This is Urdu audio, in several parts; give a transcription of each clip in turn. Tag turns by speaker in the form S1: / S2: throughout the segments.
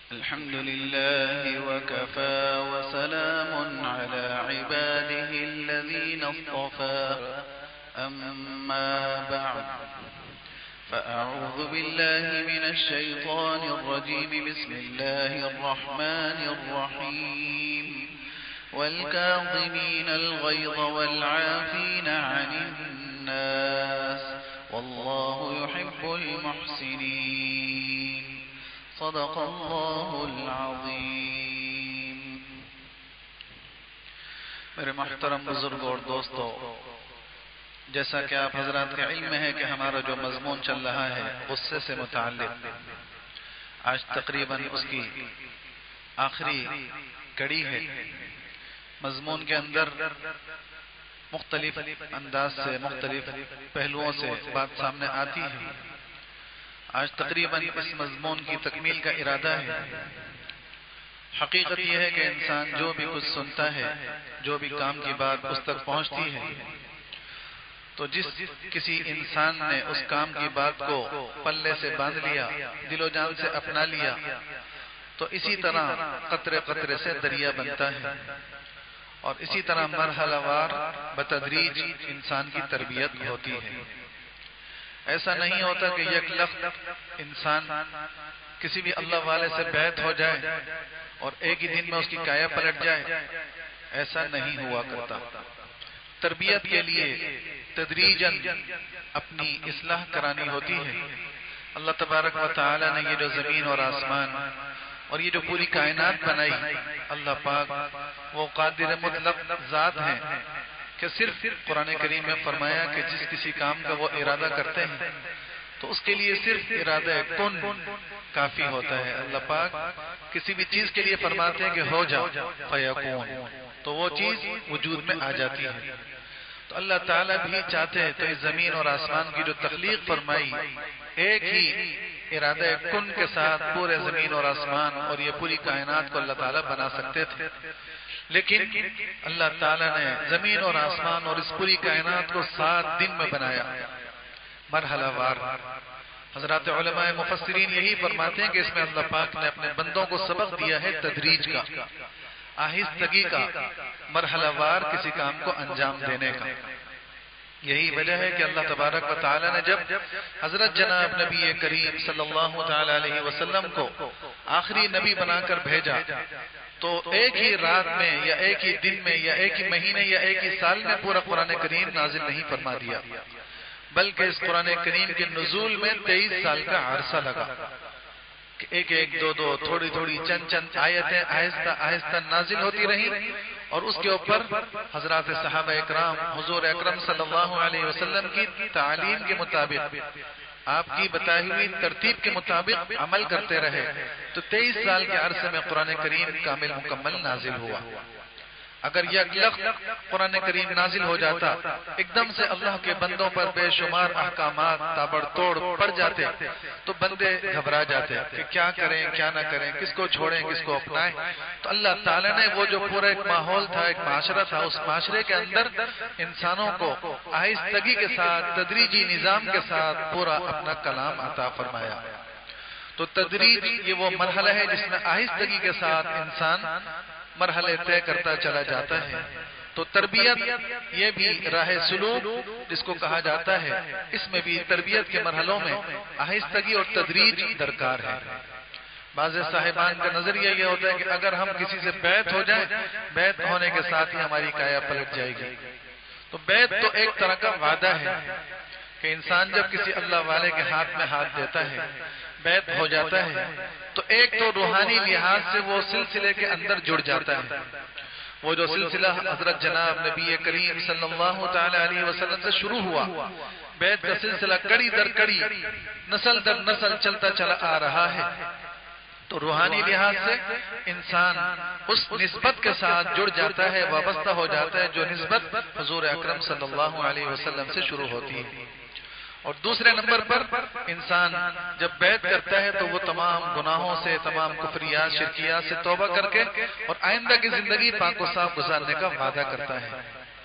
S1: الحمد لله وكفى وسلام على عباده الذين اصطفى أما بعد فأعوذ بالله من الشيطان الرجيم بسم الله الرحمن الرحيم والكاظمين الغيظ والعافين عن الناس والله يحب المحسنين صدق الله العظیم۔ میرے محترم بزرگ اور دوستو، جیسا کہ آپ حضرات کا علم ہے کہ ہمارا جو مضمون چل رہا ہے غصے سے متعلق، آج تقریباً اس کی آخری کڑی ہے۔ مضمون کے اندر مختلف انداز سے مختلف پہلوؤں سے بات سامنے آتی ہے۔ آج تقریباً اس مضمون کی تکمیل کا ارادہ ہے۔ حقیقت یہ ہے کہ انسان جو بھی کچھ سنتا ہے، جو بھی کام کی بات اس تک پہنچتی ہے، تو جس کسی انسان نے اس کام کی بات کو پلے سے باندھ لیا، دل و جان سے اپنا لیا، تو اسی طرح قطرے قطرے سے دریا بنتا ہے، اور اسی طرح مرحلہ وار بتدریج انسان کی تربیت ہوتی ہے۔ ایسا نہیں ہوتا کہ یک لخت انسان کسی بھی اللہ والے سے بیعت ہو جائے اور ایک ہی دن میں اس کی کایا پلٹ جائے، ایسا نہیں ہوا کرتا۔ تربیت کے لیے تدریجاً اپنی اصلاح کرانی ہوتی ہے۔ اللہ تبارک و تعالی نے یہ جو زمین اور آسمان اور یہ جو پوری کائنات بنائی، اللہ پاک وہ قادر مطلق ذات ہیں کہ صرف قرآن کریم میں فرمایا کہ جس کسی کام کا وہ ارادہ کرتے ہیں تو اس کے لیے صرف ارادہ کن کافی ہوتا ہے۔ اللہ پاک کسی بھی چیز کے لیے فرماتے ہیں کہ ہو جا فیکون، تو وہ چیز وجود میں آ جاتی ہے۔ تو اللہ تعالیٰ بھی چاہتے ہیں تو اس زمین اور آسمان کی جو تخلیق فرمائی، ایک ہی ارادہ کن کے ساتھ پورے زمین اور آسمان اور یہ پوری کائنات کو اللہ تعالیٰ بنا سکتے تھے، لیکن اللہ تعالیٰ نے زمین اور آسمان اور اس پوری کائنات کو 7 دن میں بنایا، مرحلہ وار۔ حضرات علماء مفسرین یہی فرماتے ہیں کہ اس میں اللہ پاک نے اپنے بندوں کو سبق دیا ہے تدریج کا، آہستگی کا، مرحلہ وار کسی کام کو انجام دینے کا۔ یہی وجہ ہے کہ اللہ تبارک و تعالی نے جب حضرت جناب نبی کریم صلی اللہ تعالی علیہ وسلم کو آخری نبی بنا کر بھیجا تو ایک ہی رات میں یا ایک ہی دن میں یا ایک ہی مہینے یا ایک ہی سال میں پورا قرآن کریم نازل نہیں فرما دیا، بلکہ اس قرآن کریم کے نزول میں 23 سال کا عرصہ لگا کہ ایک ایک دو دو تھوڑی تھوڑی چند چند آیتیں آہستہ آہستہ نازل ہوتی رہیں، اور اس کے اوپر حضرات صحابہ اکرام حضور اکرم صلی اللہ علیہ وسلم کی تعلیم کے مطابق، آپ کی بتائی ہوئی ترتیب کے مطابق عمل کرتے رہے، تو 23 سال کے عرصے میں قرآن کریم کامل مکمل نازل ہوا۔ اگر یک لخت قرآن کریم نازل ہو جاتا، ایک دم سے اللہ کے بندوں پر بے شمار احکامات تابڑ توڑ پڑ جاتے تو بندے گھبرا جاتے کہ کیا کریں کیا نہ کریں، کس کو چھوڑیں کس کو اپنائیں۔ تو اللہ تعالیٰ نے وہ جو پورا ایک ماحول تھا، ایک معاشرہ تھا، اس معاشرے کے اندر انسانوں کو آہستگی کے ساتھ تدریجی نظام کے ساتھ پورا اپنا کلام عطا فرمایا۔ تو تدریج یہ وہ مرحلہ ہے جس میں آہستگی کے ساتھ انسان مرحلے طے کرتا چلا جاتا ہے۔ تو تربیت یہ بھی راہ سلوک جس کو کہا جاتا ہے، اس میں بھی تربیت کے مرحلوں میں آہستگی اور تدریج درکار ہے۔ بعض صاحبان کا نظریہ یہ ہوتا ہے کہ اگر ہم کسی سے بیعت ہو جائیں، بیعت ہونے کے ساتھ ہی ہماری کایا پلٹ جائے گی۔ تو بیعت تو ایک طرح کا وعدہ ہے کہ انسان جب کسی اللہ والے کے ہاتھ میں ہاتھ دیتا ہے، بیعت ہو جاتا ہے، تو ایک تو روحانی لحاظ سے وہ سلسلے کے اندر جڑ جاتا ہے۔ وہ جو سلسلہ حضرت جناب نبی کریم صلی اللہ تعالی علیہ وسلم سے شروع ہوا، بیعت کا سلسلہ کڑی در کڑی نسل در نسل چلتا چلا آ رہا ہے، تو روحانی لحاظ سے انسان اس نسبت کے ساتھ جڑ جاتا ہے، وابستہ ہو جاتا ہے جو نسبت حضور اکرم صلی اللہ علیہ وسلم سے شروع ہوتی ہے۔ اور دوسرے نمبر پر انسان جب بیعت کرتا ہے تو وہ تمام گناہوں سے، تمام کفریات شرکیات سے توبہ کر کے اور آئندہ کی زندگی پاک و صاف گزارنے کا وعدہ کرتا ہے۔ تو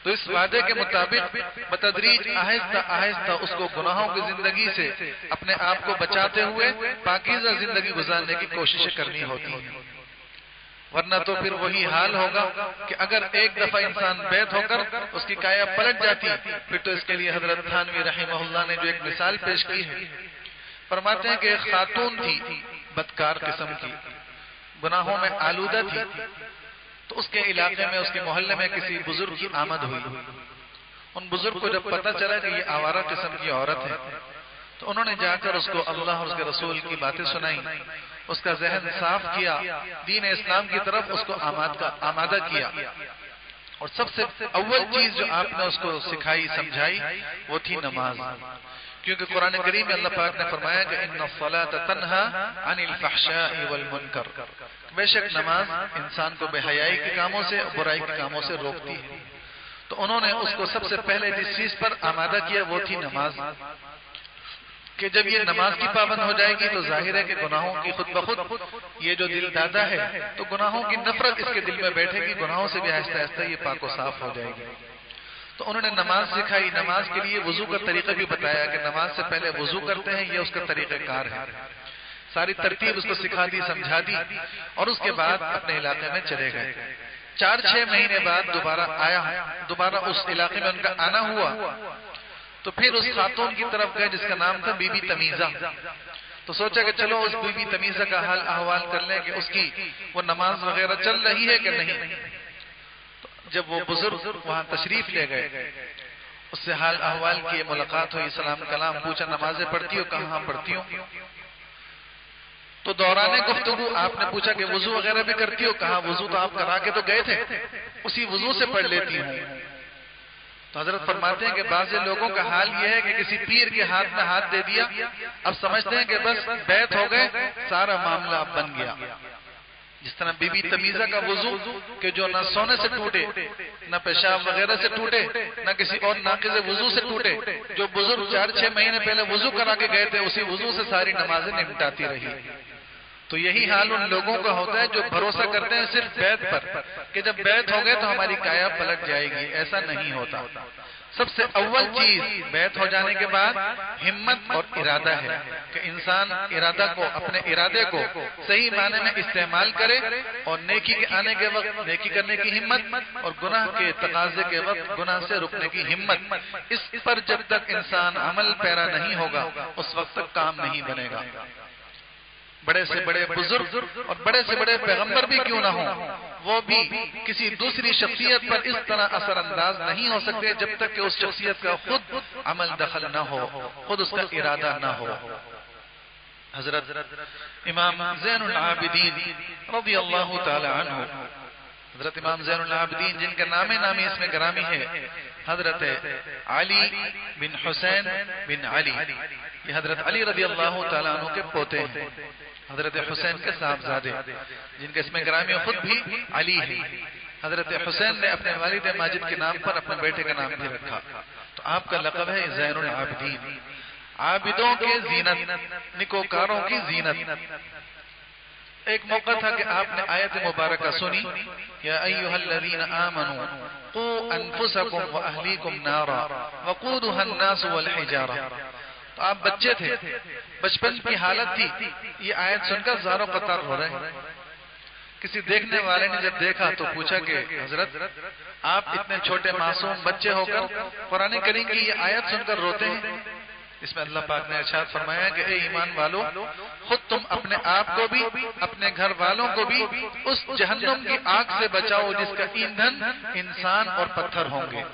S1: تو اس وعدے کے مطابق بتدریج آہستہ آہستہ اس کو گناہوں کی زندگی سے اپنے آپ کو بچاتے ہوئے پاکیزہ زندگی گزارنے کی کوششیں کرنی ہوتی ہیں، ورنہ تو پھر وہی حال ہوگا کہ اگر ایک دفعہ انسان بیت ہو کر اس کی کایا پلٹ جاتی پھر تو اس کے لیے حضرت تھانوی رحمہ اللہ نے جو ایک مثال پیش کی ہے، فرماتے ہیں کہ ایک خاتون تھی بدکار قسم کی، گناہوں میں آلودہ تھی، تو اس کے علاقے میں اس کے محلے میں کسی بزرگ کی آمد ہوئی۔ ان بزرگ کو جب پتہ چلا کہ یہ آوارہ قسم کی عورت ہے تو انہوں نے جا کر اس کو اللہ اور اس کے رسول کی باتیں سنائی، اس کا ذہن صاف کیا، دین اسلام کی طرف اس کو آمادہ کیا، اور سب سے اول چیز جو آپ نے اس کو سکھائی سمجھائی وہ تھی نماز، کیونکہ قرآن کریم میں اللہ پاک نے فرمایا کہ ان الصلاۃ تنہی عن الفحشاء والمنکر، بے شک نماز انسان کو بے حیائی کے کاموں سے برائی کے کاموں سے روکتی ہے۔ تو انہوں نے اس کو سب سے پہلے جس چیز پر آمادہ کیا وہ تھی نماز، کہ جب یہ نماز کی پابند ہو جائے گی تو ظاہر ہے کہ گناہوں کی خود بخود یہ جو دل دادا ہے تو گناہوں کی نفرت اس کے دل میں بیٹھے گی، گناہوں سے بھی آہستہ آہستہ یہ پاک و صاف ہو جائے گی۔ تو انہوں نے نماز سکھائی، نماز کے لیے وضو کا طریقہ بھی بتایا کہ نماز سے پہلے وضو کرتے ہیں، یہ اس کا طریقہ کار ہے، ساری ترتیب اس کو سکھا دی سمجھا دی، اور اس کے بعد اپنے علاقے میں چلے گئے۔ 4-6 مہینے بعد دوبارہ اس علاقے میں ان کا آنا ہوا، تو پھر اس خاتون کی طرف گئے جس کا نام تھا بی بی تمیزہ، تو سوچا کہ چلو اس بی بی تمیزہ کا حال احوال کر لیں کہ اس کی وہ نماز وغیرہ چل رہی ہے کہ نہیں۔ تو جب وہ بزرگ وہاں تشریف لے گئے، اس سے حال احوال کی ملاقات ہوئی، سلام کلام پوچھا، نمازیں پڑھتی ہو؟ کہاں پڑھتی ہوں۔ تو دوران گفتگو آپ نے پوچھا کہ وضو وغیرہ بھی کرتی ہو؟ کہاں وضو تو آپ کرا کے تو گئے تھے، اسی وضو سے پڑھ لیتی ہوں۔ تو حضرت فرماتے ہیں کہ بعض لوگوں کا حال یہ ہے کہ کسی پیر کے ہاتھ میں ہاتھ دے دیا، اب سمجھتے ہیں کہ بس بیت ہو گئے، سارا معاملہ اب بن گیا۔ جس طرح بی بی تمیزہ کا وضو کہ جو نہ سونے سے ٹوٹے، نہ پیشاب وغیرہ سے ٹوٹے، نہ کسی اور ناقض وضو سے ٹوٹے، جو بزرگ 4-6 مہینے پہلے وضو کرا کے گئے تھے اسی وضو سے ساری نمازیں نمٹاتی رہی۔ تو یہی حال ان لوگوں کا ہوتا ہے جو بھروسہ کرتے ہیں صرف بیت پر کہ جب بیت ہو گئے تو ہماری کایا پلٹ جائے گی، ایسا نہیں ہوتا۔ سب سے اول چیز بیت ہو جانے کے بعد ہمت اور ارادہ ہے کہ انسان ارادہ کو، اپنے ارادے کو صحیح معنی میں استعمال کرے، اور نیکی کے آنے کے وقت نیکی کرنے کی ہمت، اور گناہ کے تقاضے کے وقت گناہ سے رکنے کی ہمت۔ اس پر جب تک انسان عمل پیرا نہیں ہوگا اس وقت تک کام نہیں بنے گا۔ بڑے سے بڑے بزرگ اور بڑے سے بڑے پیغمبر بھی کیوں نہ ہوں، وہ بھی کسی دوسری شخصیت پر اس طرح اثر انداز نہیں ہو سکتے جب تک کہ اس شخصیت کا خود عمل دخل نہ ہو، خود اس کا ارادہ نہ ہو۔ حضرت امام زین العابدین رضی اللہ تعالی عنہ، حضرت امام زین العابدین جن کا نام نامی اس میں گرامی ہے، حضرت علی بن حسین بن علی، یہ حضرت علی رضی اللہ تعالیٰ عنہ کے پوتے ہیں، حضرت حسین کے صاحبزادے جن کے اس میں گرامی خود بھی علی ہے۔ حضرت حسین نے اپنے والد ماجد کے نام پر اپنے بیٹے کا نام بھی رکھا، تو آپ کا لقب ہے زین العابدین، عابدوں کے زینت، نکوکاروں کی زینت۔ ایک موقع تھا کہ آپ نے آیت مبارکہ سنی، یا ایھا الذین آمنوا قوا انفسکم واہلیکم نارا وقودھا الناس والحجارہ۔ تو آپ بچے تھے، بچپن کی حالت تھی، یہ آیت سن کر زار و قطار ہو رہے ہیں۔ کسی دیکھنے والے نے جب دیکھا تو پوچھا کہ حضرت آپ اتنے چھوٹے معصوم بچے ہو کر قرآن کریم کی یہ آیت سن کر روتے ہیں؟ اس میں اللہ پاک نے ارشاد فرمایا کہ اے ایمان والو، خود تم اپنے آپ کو بھی اپنے گھر والوں کو بھی اس جہنم کی آگ سے بچاؤ جس کا ایندھن انسان اور پتھر ہوں گے۔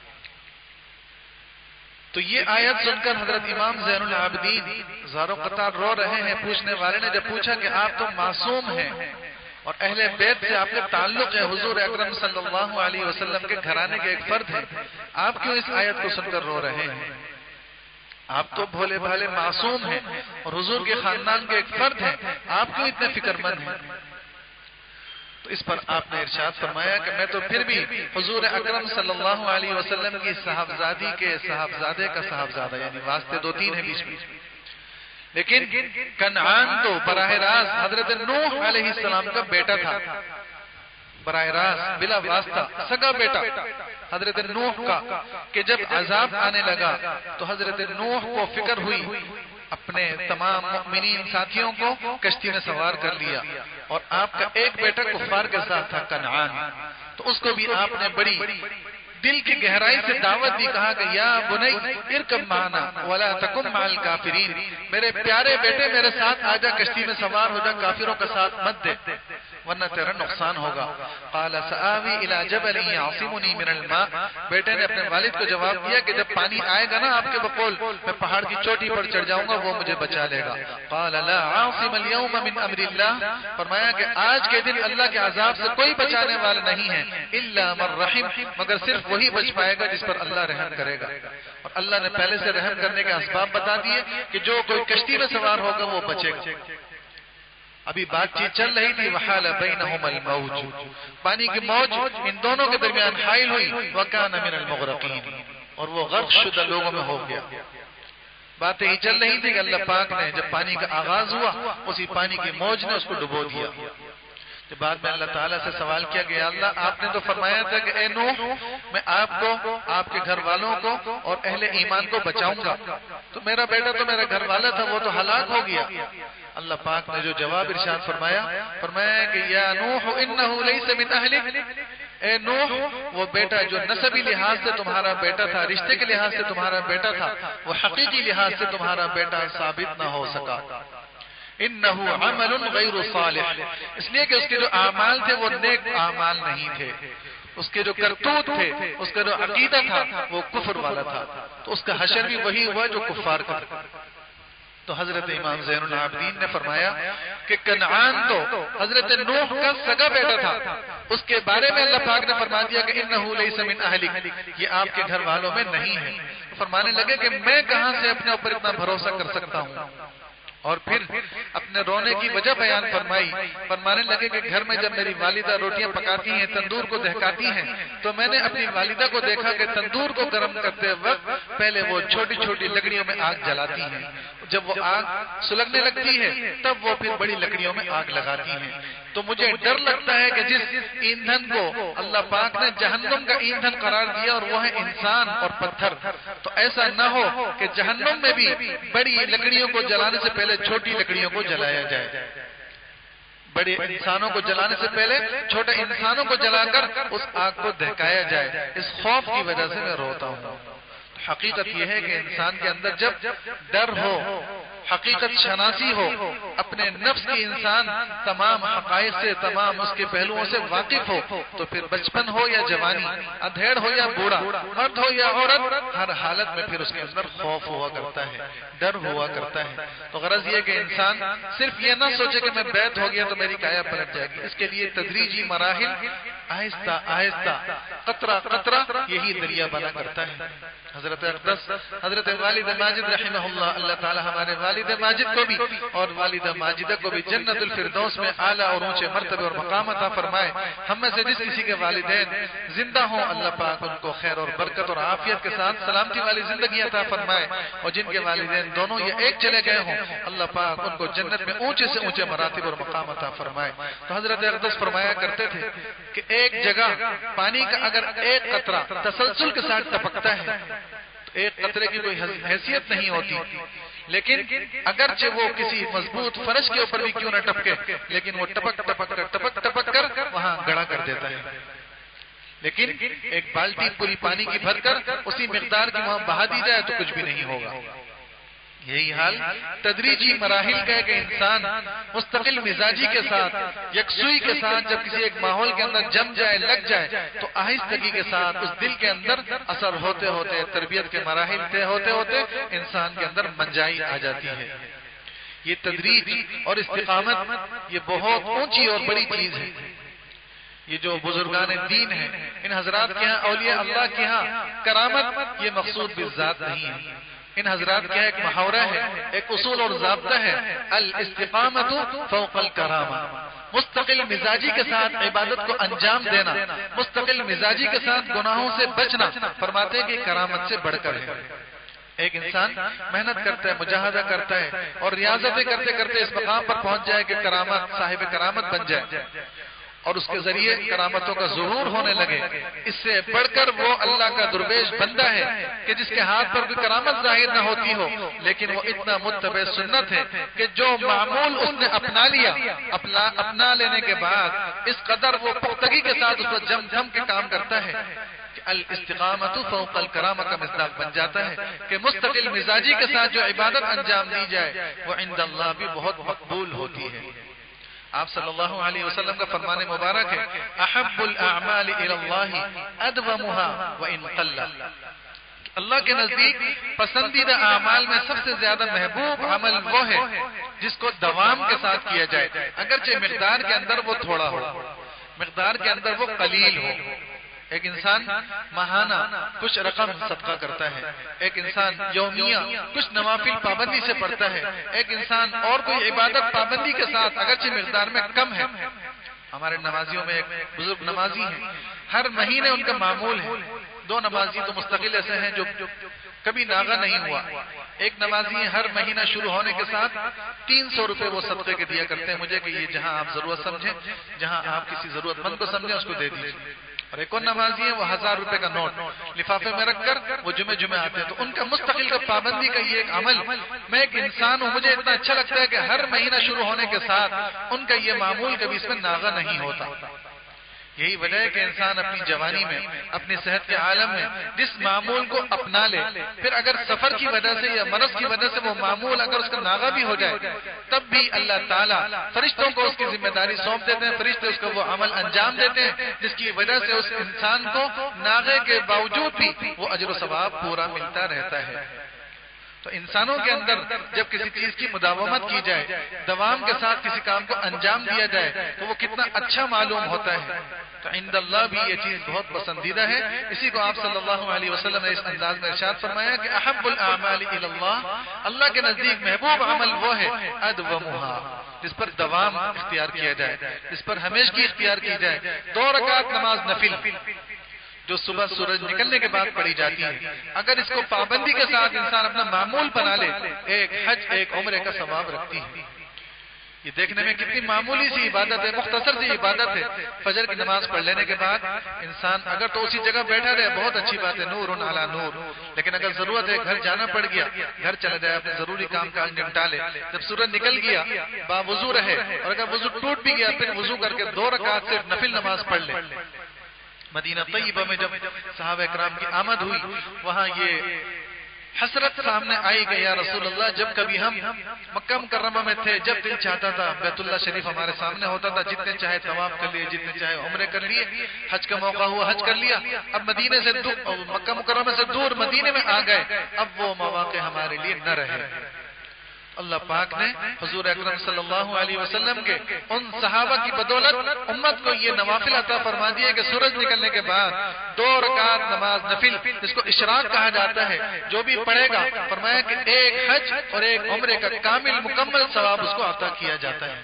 S1: تو یہ آیت سن کر حضرت امام زین العابدین زار و قطار رو رہے ہیں۔ پوچھنے والے نے جب پوچھا کہ آپ تو معصوم ہیں اور اہل بیت سے آپ کے تعلق ہے، حضور اکرم صلی اللہ علیہ وسلم کے گھرانے کے ایک فرد ہیں، آپ کیوں اس آیت کو سن کر رو رہے ہیں؟ آپ تو بھولے بھالے معصوم ہیں اور حضور کے خاندان کے ایک فرد ہیں، آپ کیوں اتنے فکر مند ہیں؟ تو اس پر آپ نے ارشاد فرمایا کہ میں تو پھر بھی حضور اکرم صلی اللہ علیہ وسلم کی صاحبزادی کے صاحبزادے کا صاحبزادہ، یعنی واسطے 2-3 ہیں بیچ میں، لیکن کنعان تو براہ راست حضرت نوح علیہ السلام کا بیٹا تھا۔ براہ راست بلا واسطہ سگا بیٹا حضرت نوح کا، کہ جب عذاب آنے لگا تو حضرت نوح کو فکر ہوئی، اپنے تمام مؤمنین ساتھیوں کو کشتی میں سوار کر لیا، اور آپ کا ایک بیٹا کفار کے ساتھ تھا کنعان، تو اس کو بھی آپ نے بڑی دل کی گہرائی سے دعوت دی، کہا کہ یا بنی ارکب معنا ولا تکن مع الکافرین، میرے پیارے بیٹے میرے ساتھ آجا، کشتی میں سوار ہو جا، کافروں کا ساتھ مت دے ورنہ تیرا نقصان ہوگا۔ قال سآوی الی جبل یعصمنی من الماء، بیٹے نے اپنے والد کو جواب دیا کہ جب پانی آئے گا نا آپ کے بقول، میں پہاڑ کی چوٹی پر چڑھ جاؤں گا، وہ مجھے بچا لے گا۔ قال لا عاصم اليوم من امر اللہ، فرمایا کہ آج کے دن اللہ کے عذاب سے کوئی بچانے والا نہیں ہے، الا من رحم، مگر صرف وہی بچ پائے گا جس پر اللہ رحم کرے گا۔ اور اللہ نے پہلے سے رحم کرنے کے اسباب بتا دیے کہ جو کوئی کشتی میں سوار ہوگا وہ بچے گا۔ ابھی بات چیت چل رہی تھی، وحال بینہم الموج، پانی کی موج ان دونوں کے درمیان حائل ہوئی، وکان من المغرقین، اور وہ غرق شدہ لوگوں میں ہو گیا۔ باتیں ہی چل رہی تھی کہ اللہ پاک نے جب پانی کا آغاز ہوا، اسی پانی کی موج نے اس کو ڈبو دیا۔ بعد میں اللہ تعالیٰ سے سوال کیا گیا، اللہ آپ نے تو فرمایا تھا کہ اے نوح میں آپ کو، آپ کے گھر والوں کو اور اہل ایمان کو بچاؤں گا، تو میرا بیٹا تو میرا گھر والا تھا، وہ تو ہلاک ہو گیا۔ اللہ پاک نے جو جواب ارشاد فرمایا کہ یا نوح انہ لیس من اہلک، اے نوح وہ بیٹا جو نسبی لحاظ سے تمہارا بیٹا تھا، رشتے کے لحاظ سے تمہارا بیٹا تھا، وہ حقیقی لحاظ سے تمہارا بیٹا ثابت نہ ہو سکا۔ انہو عمل غیر صالح، اس لیے کہ اس کے جو اعمال تھے وہ نیک اعمال نہیں تھے، اس کے جو کرتوت تھے، اس کا جو عقیدہ تھا وہ کفر والا تھا، تو اس کا حشر بھی وہی ہوا جو کفار کا تھا۔ تو حضرت امام زین العابدین نے فرمایا کہ کنعان تو حضرت نوح کا سگا بیٹا تھا، اس کے بارے میں اللہ پاک نے فرما دیا کہ انہو لیس من اہلک، یہ آپ کے گھر والوں میں نہیں ہے۔ فرمانے لگے کہ میں کہاں سے اپنے اوپر اتنا بھروسہ کر سکتا ہوں، اور پھر اپنے رونے کی وجہ بیان فرمائی، فرمانے لگے کہ گھر میں جب میری والدہ روٹیاں پکاتی ہیں، تندور کو دہکاتی ہیں، تو میں نے اپنی والدہ کو دیکھا کہ تندور کو گرم کرتے وقت پہلے وہ چھوٹی چھوٹی لکڑیوں میں آگ جلاتی ہیں، جب وہ آگ سلگنے لگتی ہے تب وہ پھر بڑی لکڑیوں میں آگ لگاتی ہیں۔ تو مجھے ڈر لگتا ہے کہ جس ایندھن کو اللہ پاک نے جہنم کا ایندھن قرار دیا اور وہ ہے انسان اور پتھر، تو ایسا نہ ہو کہ جہنم میں بھی بڑی لکڑیوں کو جلانے سے پہلے چھوٹی لکڑیوں کو جلایا جائے، بڑے انسانوں کو جلانے سے پہلے چھوٹے انسانوں کو جلا کر اس آگ کو دہکایا جائے۔ اس خوف کی وجہ سے میں روتا ہوں۔ حقیقت یہ ہے کہ انسان کے اندر جب ڈر ہو، حقیقت شناسی ہو، اپنے نفس کی انسان تمام حقائق سے، تمام اس کے پہلوؤں سے واقف ہو، تو پھر بچپن ہو یا جوانی، ادھیڑ ہو یا بوڑھا، مرد ہو یا عورت، ہر حالت میں پھر اس کے اندر خوف ہوا کرتا ہے، ڈر ہوا کرتا ہے۔ تو غرض یہ کہ انسان صرف یہ نہ سوچے کہ میں بیت ہو گیا تو میری کایا پلٹ جائے گی، اس کے لیے تدریجی مراحل، آہستہ آہستہ، قطرہ قطرہ، یہی دریا بنا کرتا ہے۔ حضرت اقدس حضرت والد ماجد رحمہ اللہ، اللہ تعالی ہمارے والد ماجد کو بھی اور والدہ ماجدہ کو بھی جنت الفردوس میں اعلیٰ اور اونچے مرتبے اور مقام عطا فرمائے۔ ہم میں سے جس کسی کے والدین زندہ ہوں، اللہ پاک ان کو خیر اور برکت اور عافیت کے ساتھ سلامتی والی زندگی عطا فرمائے، اور جن کے والدین دونوں یا ایک چلے گئے ہوں، اللہ پاک ان کو جنت میں اونچے سے اونچے مراتب اور مقام عطا فرمائے۔ تو حضرت اقدس فرمایا کرتے تھے کہ ایک جگہ پانی کا اگر ایک قطرہ تسلسل کے ساتھ ٹپکتا ہے تو ایک قطرے کی کوئی حیثیت نہیں ہوتی، لیکن اگرچہ وہ کسی مضبوط فرش کے اوپر بھی کیوں نہ ٹپکے، لیکن وہ ٹپک ٹپک کر وہاں گڑا کر دیتا ہے۔ لیکن ایک بالٹی پوری پانی کی بھر کر اسی مقدار کی وہاں بہا دی جائے تو کچھ بھی نہیں ہوگا۔ یہی حال تدریجی مراحل کا ہے کہ انسان مستقل مزاجی کے ساتھ، یکسوئی کے ساتھ جب کسی ایک ماحول کے اندر جم جائے، لگ جائے، تو آہستگی کے ساتھ اس دل کے اندر اثر ہوتے ہوتے، تربیت کے مراحل طے ہوتے ہوتے انسان کے اندر منجائی آ جاتی ہے۔ یہ تدریج اور استقامت یہ بہت اونچی اور بڑی چیز ہے۔ یہ جو بزرگان دین ہیں، ان حضرات کے ہاں، اولیاء اللہ کے ہاں کرامت یہ مقصود بالذات نہیں ہے۔ ان حضرات کا ایک محاورہ ہے، ایک اصول اور ضابطہ ہے، الاستقامت فوق الکرامہ، مستقل مزاجی کے ساتھ عبادت کو انجام دینا، مستقل مزاجی کے ساتھ گناہوں سے بچنا، فرماتے ہیں کہ کرامت سے بڑھ کر ہے۔ ایک انسان محنت کرتا ہے، مجاہدہ کرتا ہے اور ریاضتیں کرتے کرتے اس مقام پر پہنچ جائے کہ کرامت، صاحب کرامت بن جائے، اور اس کے ذریعے کرامتوں کا ظہور ہونے لگے، اس سے بڑھ کر وہ اللہ کا درویش بندہ ہے کہ جس کے ہاتھ پر کوئی کرامت ظاہر نہ ہوتی ہو، لیکن وہ اتنا متبع سنت ہے کہ جو معمول اس نے اپنا لیا، اپنا لینے کے بعد اس قدر وہ پختگی کے ساتھ اس پر جم کے کام کرتا ہے کہ الاستقامت فوق الکرامہ کا مصداق بن جاتا ہے کہ مستقل مزاجی کے ساتھ جو عبادت انجام دی جائے وہ عند اللہ بھی بہت مقبول ہوتی ہے۔ آپ صلی اللہ علیہ وسلم کا فرمان مبارک ہے، احب الاعمال الی اللہ ادومها وان قل، اللہ کے نزدیک پسندیدہ اعمال میں سب سے زیادہ محبوب عمل وہ ہے جس کو دوام کے ساتھ کیا جائے، اگرچہ مقدار کے اندر وہ تھوڑا ہو، مقدار کے اندر وہ قلیل ہو۔ ایک انسان ماہانہ کچھ رقم صدقہ کرتا ہے، ایک انسان یومیہ کچھ نوافل پابندی سے پڑھتا ہے، ایک انسان اور کوئی عبادت پابندی کے ساتھ اگرچہ مقدار میں کم ہے۔ ہمارے نمازیوں میں ایک بزرگ نمازی ہیں، ہر مہینے ان کا معمول ہے، 2 نمازی تو مستقل ایسے ہیں جو کبھی ناغہ نہیں ہوا، ایک نمازی ہر مہینہ شروع ہونے کے ساتھ 300 روپے وہ صدقے کے دیا کرتے ہیں مجھے کہ یہ جہاں آپ ضرورت سمجھیں، جہاں آپ کسی ضرورت مند کو سمجھیں اس کو دے دیجیے۔ اور ایک اور نمازی ہے وہ 1000 روپے کا نوٹ لفافے میں رکھ کر وہ جمعے آتے ہیں، تو ان کا مستقل کا پابندی کا یہ ایک عمل، میں ایک انسان ہوں، مجھے اتنا اچھا لگتا ہے کہ ہر مہینہ شروع ہونے کے ساتھ ان کا یہ معمول کبھی اس میں ناغہ نہیں ہوتا۔ یہی وجہ ہے کہ انسان اپنی جوانی میں، اپنی صحت کے عالم میں جس معمول کو اپنا لے، پھر اگر سفر کی وجہ سے یا مرض کی وجہ سے وہ معمول اگر اس کا ناغہ بھی ہو جائے، تب بھی اللہ تعالیٰ فرشتوں کو اس کی ذمہ داری سونپ دیتے ہیں، فرشتے اس کو وہ عمل انجام دیتے ہیں جس کی وجہ سے اس انسان کو ناغے کے باوجود بھی وہ اجر و ثواب پورا ملتا رہتا ہے۔ تو انسانوں کے اندر جب کسی چیز کی مداومت کی جائے، دوام کے ساتھ کسی کام کو انجام دیا جائے تو وہ کتنا اچھا معلوم ہوتا ہے۔ تو عند اللہ بھی یہ چیز بہت پسندیدہ ہے، اسی کو آپ صلی اللہ علیہ وسلم نے اس انداز میں ارشاد فرمایا کہ احب الاعمال الی اللہ، اللہ کے نزدیک محبوب عمل وہ ہے ادومها، جس پر دوام اختیار کیا جائے، جس پر ہمیشگی اختیار کی جائے۔ 2 رکعت نماز نفل جو صبح سورج نکلنے کے بعد پڑھی جاتی ہے، اگر اس کو پابندی کے ساتھ انسان اپنا معمول بنا لے، ایک حج ایک عمرے کا ثواب رکھتی ہے۔ یہ دیکھنے میں کتنی معمولی سی عبادت ہے، مختصر سی عبادت ہے۔ فجر کی نماز پڑھ لینے کے بعد انسان اگر تو اسی جگہ بیٹھا رہے بہت اچھی بات ہے، نور علی نور، لیکن اگر ضرورت ہے گھر جانا پڑ گیا، گھر چلا جائے، اپنے ضروری کام کاج نمٹا لے، جب سورج نکل گیا باوضو رہے، اور اگر وضو ٹوٹ بھی گیا پھر وضو کر کے 2 رکعت صرف نفل نماز پڑھ لے۔ مدینہ طیبہ میں جب صحابہ اکرام کی آمد ہوئی، وہاں یہ حسرت سامنے آئی کہ یا رسول اللہ جب کبھی ہم مکہ مکرمہ میں تھے، جب دل چاہتا تھا بیت اللہ شریف ہمارے سامنے ہوتا تھا، جتنے چاہے طواف کر لیے، جتنے چاہے عمرے کر لیے، حج کا موقع ہوا حج کر لیا، اب مدینے سے مکہ مکرمہ سے دور مدینے میں آ گئے، اب وہ مواقع ہمارے لیے نہ رہے۔ اللہ پاک نے حضور اکرم صلی اللہ علیہ وسلم کے ان صحابہ کی بدولت امت کو یہ نوافل عطا فرما دیے کہ سورج نکلنے کے بعد 2 رکعت نماز نفل جس کو اشراق کہا جاتا ہے، جو بھی پڑھے گا فرمایا کہ ایک حج اور ایک عمرے کا کامل مکمل ثواب اس کو عطا کیا جاتا ہے۔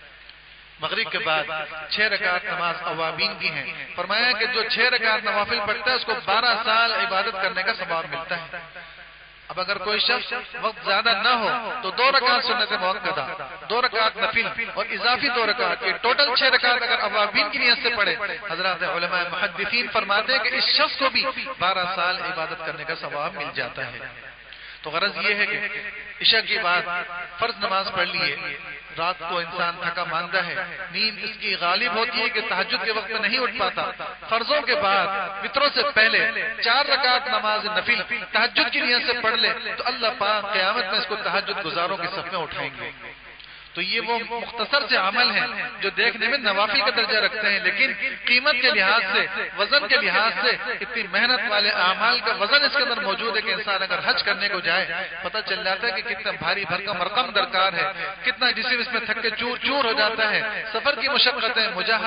S1: مغرب کے بعد 6 رکعت نماز اوابین کی ہیں، فرمایا کہ جو 6 رکعت نوافل پڑھتا ہے اس کو 12 سال عبادت کرنے کا ثواب ملتا ہے۔ اب اگر کوئی شخص وقت زیادہ نہ ہو تو 2 رکعت سنت موقدہ، 2 رکعت نفل اور اضافی 2 رکعت، یہ ٹوٹل 6 رکعت اگر اوابین کی نیت سے پڑھے، حضرات علماء محدثین فرماتے ہیں کہ اس شخص کو بھی 12 سال عبادت کرنے کا ثواب مل جاتا ہے۔ تو غرض یہ ہے کہ عشاء کے بعد فرض نماز پڑھ لیے، رات کو انسان تھکا ماندہ ہے، نیند اس کی غالب ہوتی ہے کہ تہجد کے وقت میں نہیں اٹھ پاتا، فرضوں کے بعد وتروں سے پہلے 4 رکعت نماز نفل تہجد کی نیت سے پڑھ لے تو اللہ پاک قیامت میں اس کو تہجد گزاروں کے صف میں اٹھائیں گے۔ تو یہ وہ مختصر سے عمل ہیں جو دیکھنے میں نوافل کا درجہ رکھتے ہیں، لیکن قیمت کے لحاظ سے، وزن کے لحاظ سے اتنی محنت والے اعمال کا وزن اس کے اندر موجود ہے کہ انسان اگر حج کرنے کو جائے پتہ چل جاتا ہے کہ کتنا بھاری بھرکم رقم درکار ہے، کتنا جسم اس میں تھک کے چور چور ہو جاتا ہے، سفر کی مشقتیں،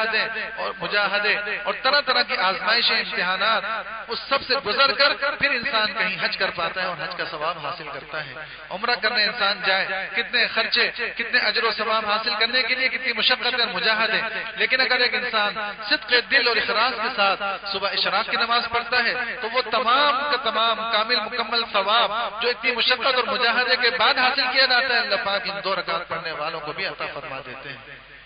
S1: مجاہدے اور طرح طرح کی آزمائشیں، امتحانات، اس سب سے گزر کر پھر انسان کہیں حج کر پاتا ہے اور حج کا ثواب حاصل کرتا ہے۔ عمرہ کرنے انسان جائے، کتنے خرچے، کتنے اجر و ثواب حاصل کرنے کے لیے کتنی مشقت اور مجاہدے، لیکن اگر ایک انسان صدق دل اور اخلاص کے ساتھ صبح اشراق کی نماز پڑھتا ہے تو وہ تمام کا تمام کامل مکمل ثواب جو اتنی مشقت اور مجاہدے کے بعد حاصل کیا جاتا ہے اللہ پاک ان 2 رکعت پڑھنے والوں کو بھی عطا فرما دیتے ہیں۔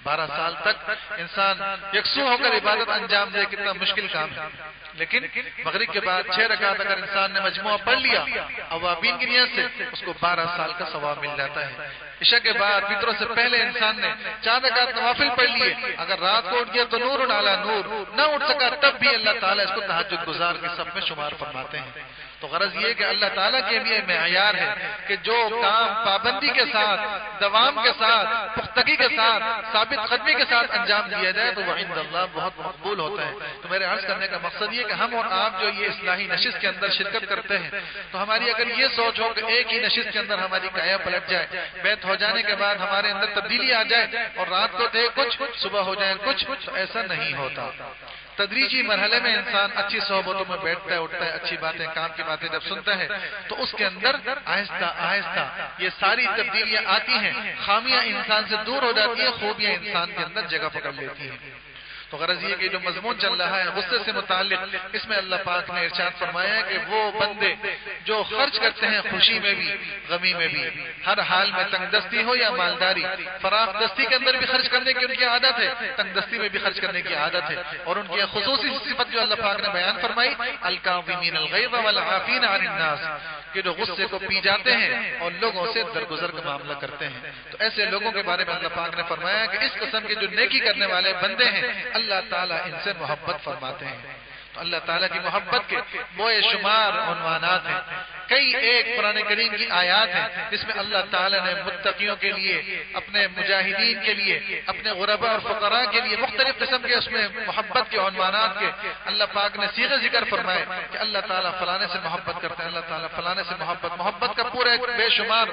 S1: 12 سال تک انسان یکسو ہو کر عبادت انجام دے کتنا مشکل کام ہے، لیکن مغرب کے بعد 6 رکعت اگر انسان نے مجموعہ پڑھ لیا اوابین کی نیت سے اس کو 12 سال کا ثواب مل جاتا ہے۔ عشاء کے بعد فطروں سے پہلے انسان نے 4 رکعت نوافل پڑھ لیے، اگر رات کو اٹھ گیا تو نور علی نور، نہ اٹھ سکا تب بھی اللہ تعالیٰ اس کو تہجد گزار کے صف میں شمار فرماتے ہیں۔ تو غرض یہ کہ اللہ تعالیٰ کے بھی معیار ہے کہ جو کام پابندی کے ساتھ، دوام کے ساتھ، پختگی کے ساتھ، ثابت قدمی کے ساتھ انجام دیا جائے تو وہ عند اللہ بہت مقبول ہوتا ہے۔ تو میرے عرض کرنے کا مقصد یہ کہ ہم اور آپ جو یہ اصلاحی نشست کے اندر شرکت کرتے ہیں تو ہماری اگر یہ سوچ ہو کہ ایک ہی نشست کے اندر ہماری کایا پلٹ جائے، بیت ہو جانے کے بعد ہمارے اندر تبدیلی آ جائے اور رات کو تھے کچھ، صبح ہو جائے کچھ، تو ایسا نہیں ہوتا۔ تدریجی مرحلے میں انسان اچھی صحبتوں میں بیٹھتا ہے، اٹھتا ہے، اچھی باتیں، کام کی باتیں جب سنتا ہے تو اس کے اندر آہستہ آہستہ یہ ساری تبدیلیاں آتی ہیں، خامیاں انسان سے دور ہو جاتی ہیں، خوبیاں انسان کے اندر جگہ پکڑ لیتی ہیں۔ تو غرض یہ کہ جو مضمون چل رہا ہے غصے سے متعلق، اس میں اللہ پاک نے ارشاد فرمایا ہے کہ وہ بندے جو خرچ کرتے ہیں خوشی میں بھی غمی میں بھی، ہر حال میں تنگ دستی ہو یا مالداری، فراخ دستی کے اندر بھی خرچ کرنے کی ان کی عادت ہے، تنگ دستی میں بھی خرچ کرنے کی عادت ہے، اور ان کی خصوصی صفت جو اللہ پاک نے بیان فرمائی الکاظمین الغیظ والعافین عن الناس، کہ جو غصے کو پی جاتے ہیں اور لوگوں سے درگزر کا معاملہ کرتے ہیں۔ تو ایسے لوگوں کے بارے میں اللہ پاک نے فرمایا کہ اس قسم کے جو نیکی کرنے والے بندے ہیں اللہ تعالیٰ ان سے محبت فرماتے ہیں۔ تو اللہ تعالیٰ کی محبت کے بے شمار عنوانات ہیں، کئی ایک قرآن کریم کی آیات ہیں جس میں اللہ تعالیٰ نے متقیوں کے لیے، اپنے مجاہدین کے لیے، اپنے غرباء اور فقراء کے لیے مختلف قسم کے اس میں محبت کے عنوانات کے اللہ پاک نے صیغے ذکر فرمائے کہ اللہ تعالیٰ فلانے سے محبت کرتے ہیں، اللہ تعالیٰ فلانے سے محبت کا پورا ایک بے شمار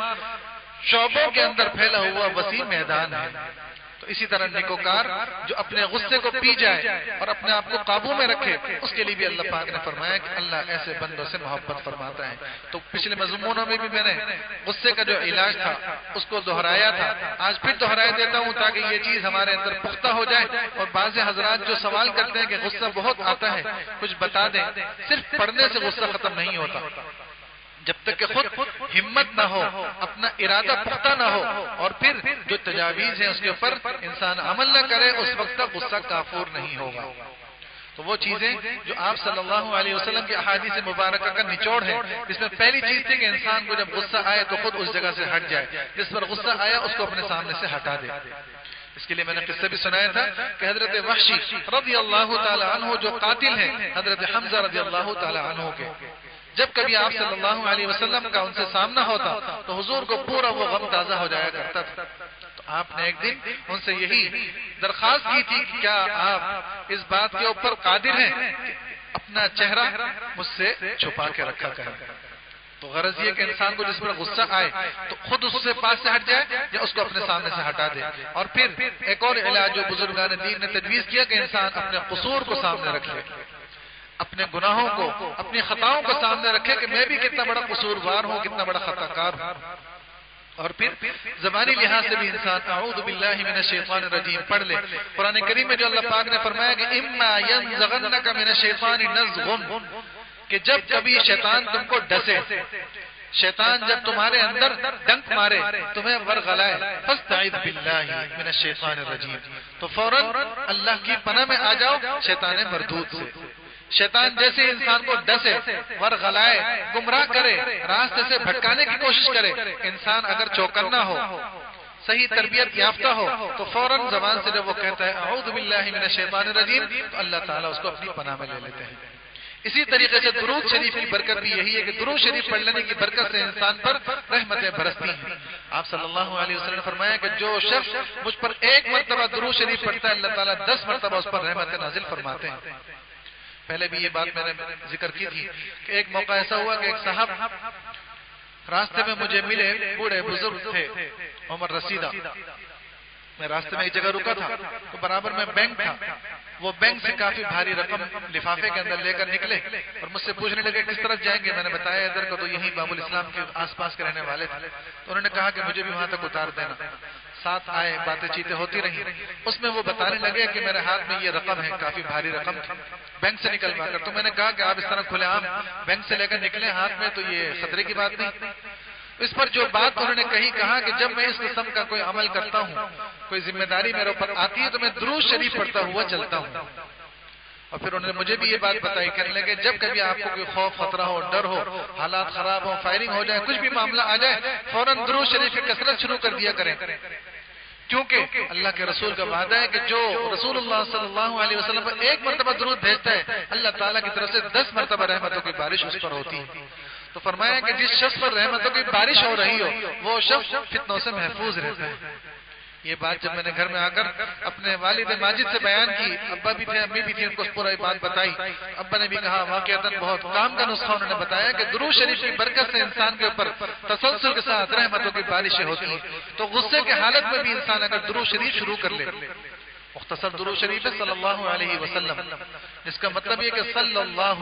S1: شعبوں کے اندر پھیلا ہوا وسیع میدان ہے۔ تو اسی طرح نیکوکار جو اپنے غصے کو پی جائے اور اپنے آپ کو قابو میں رکھے، اس کے لیے بھی اللہ پاک نے فرمایا کہ اللہ ایسے بندوں سے محبت فرماتا ہے۔ تو پچھلے مضمونوں میں بھی میں نے غصے کا جو علاج تھا اس کو دہرایا تھا، آج پھر دہرایا دیتا ہوں تاکہ یہ چیز ہمارے اندر پختہ ہو جائے۔ اور بعض حضرات جو سوال کرتے ہیں کہ غصہ بہت آتا ہے کچھ بتا دیں، صرف پڑھنے سے غصہ ختم نہیں ہوتا، جب تک کہ خود ہمت نہ ہو، اپنا ارادہ پختہ نہ ہو، اور پھر جو تجاویز ہیں اس کے اوپر انسان عمل نہ کرے، اس وقت تک غصہ کافور نہیں ہوگا۔ تو وہ چیزیں جو آپ صلی اللہ علیہ وسلم کی احادیث مبارکہ کا نچوڑ ہے، جس میں پہلی چیز تھی کہ انسان کو جب غصہ آئے تو خود اس جگہ سے ہٹ جائے، جس پر غصہ آیا اس کو اپنے سامنے سے ہٹا دے۔ اس کے لیے میں نے قصہ بھی سنایا تھا کہ حضرت وحشی رضی اللہ تعالی عنہ جو قاتل ہیں حضرت حمزہ رضی اللہ تعالی عنہ کے، جب کبھی آپ صلی اللہ علیہ وسلم کا ان سے سامنا ہوتا تو حضور کو پورا وہ غم تازہ ہو جایا کرتا تھا۔ تو آپ نے ایک دن ان سے یہی درخواست کی تھی کہ کیا آپ اس بات کے اوپر قادر ہیں کہ اپنا چہرہ مجھ سے چھپا کے رکھا کریں۔ تو غرض یہ کہ انسان کو جس پر غصہ آئے تو خود اس سے پاس سے ہٹ جائے یا اس کو اپنے سامنے سے ہٹا دے۔ اور پھر ایک اور علاج جو بزرگان دین نے تجویز کیا کہ انسان اپنے قصور کو سامنے رکھے، اپنے گناہوں کو، اپنی خطاؤں کو سامنے رکھے کہ میں بھی کتنا بڑا قصوروار ہوں، کتنا بڑا خطا کار ہوں۔ اور پھر زبانی لحاظ سے بھی انسان اعوذ باللہ من الشیطان الرجیم پڑھ لے۔ قرآن کریم میں جو اللہ پاک نے فرمایا کہ اما ینزغنک من الشیطان نزغ، کہ جب کبھی شیطان تم کو ڈسے، شیطان جب تمہارے اندر ڈنک مارے، تمہیں ورغلائے، فاستعذ باللہ من الشیطان الرجیم، تو فوراً اللہ کی پناہ میں آ جاؤ شیطان مردود سے۔ شیطان جیسے انسان کو ڈسے، ورغلائے، گمراہ کرے، راستے سے بھٹکانے کی کوشش کرے، انسان اگر چوکنا ہو، صحیح تربیت یافتہ ہو تو فوراً زبان سے جب وہ کہتا ہے اعوذ باللہ من الشیطان الرجیم تو اللہ تعالیٰ اس کو اپنی پناہ میں لے لیتے ہیں۔ اسی طریقے سے درود شریف کی برکت بھی یہی ہے کہ درود شریف پڑھ لینے کی برکت سے انسان پر رحمتیں برستی ہیں۔ آپ صلی اللہ علیہ وسلم نے فرمایا کہ جو شخص مجھ پر 1 مرتبہ درود شریف پڑھتا ہے اللہ تعالیٰ 10 مرتبہ اس پر رحمتیں نازل فرماتے ہیں۔ پہلے بھی یہ بات میں نے ذکر کی تھی کہ ایک موقع ایسا ہوا کہ ایک صاحب راستے میں مجھے ملے، بوڑھے بزرگ تھے، عمر رسیدہ۔ میں راستے میں ایک جگہ رکا تھا تو برابر میں بینک تھا، وہ بینک سے کافی بھاری رقم لفافے کے اندر لے کر نکلے اور مجھ سے پوچھنے لگے کس طرف جائیں گے۔ میں نے بتایا ادھر کو، تو یہی باب الاسلام کے آس پاس کے رہنے والے تھے، تو انہوں نے کہا کہ مجھے بھی وہاں تک اتار دینا۔ ساتھ آئے، باتیں چیتیں ہوتی رہی، اس میں وہ بتانے لگے کہ میرے ہاتھ میں یہ رقم ہے، کافی بھاری رقم تھی بینک سے نکلوا کر۔ تو میں نے کہا کہ آپ اس طرح کھلے عام بینک سے لے کر نکلے ہاتھ میں، تو یہ خطرے کی بات نہیں۔ اس پر جو بات انہوں نے کہا کہ جب میں اس قسم کا کوئی عمل کرتا ہوں، کوئی ذمہ داری میرے اوپر آتی ہے تو میں درود شریف پڑھتا ہوا چلتا ہوں. اور پھر انہوں نے مجھے بھی یہ بات بتائی کہنے لگے جب کبھی آپ کو کوئی خوف خطرہ ہو، ڈر ہو، حالات خراب ہو، فائرنگ ہو جائے، کچھ بھی معاملہ آ جائے، فوراً درود شریف کی کثرت شروع کر دیا کریں، کیونکہ اللہ کے رسول کا وعدہ ہے کہ جو رسول اللہ صلی اللہ علیہ وسلم پر ایک مرتبہ درود بھیجتا ہے اللہ تعالیٰ کی طرف سے 10 مرتبہ رحمتوں کی بارش اس پر ہوتی ہے. تو فرمایا کہ جس شخص پر رحمتوں کی بارش ہو رہی ہو وہ شخص فتنوں سے محفوظ رہتا ہے. یہ بات جب میں نے گھر میں آ کر اپنے والد ماجد سے بیان کی، ابا بھی تھے امی بھی تھی، ان کو پورا بات بتائی. ابا نے بھی کہا واقعتاً بہت کام کا نسخہ انہوں نے بتایا کہ درود شریف کی برکت سے انسان کے اوپر تسلسل کے ساتھ رحمتوں کی بارشیں ہوتی ہیں. تو غصے کے حالت میں بھی انسان اگر درود شریف شروع کر لے، مختصر درود شریف ہے صلی اللہ علیہ وسلم، جس کا مطلب یہ کہ صلی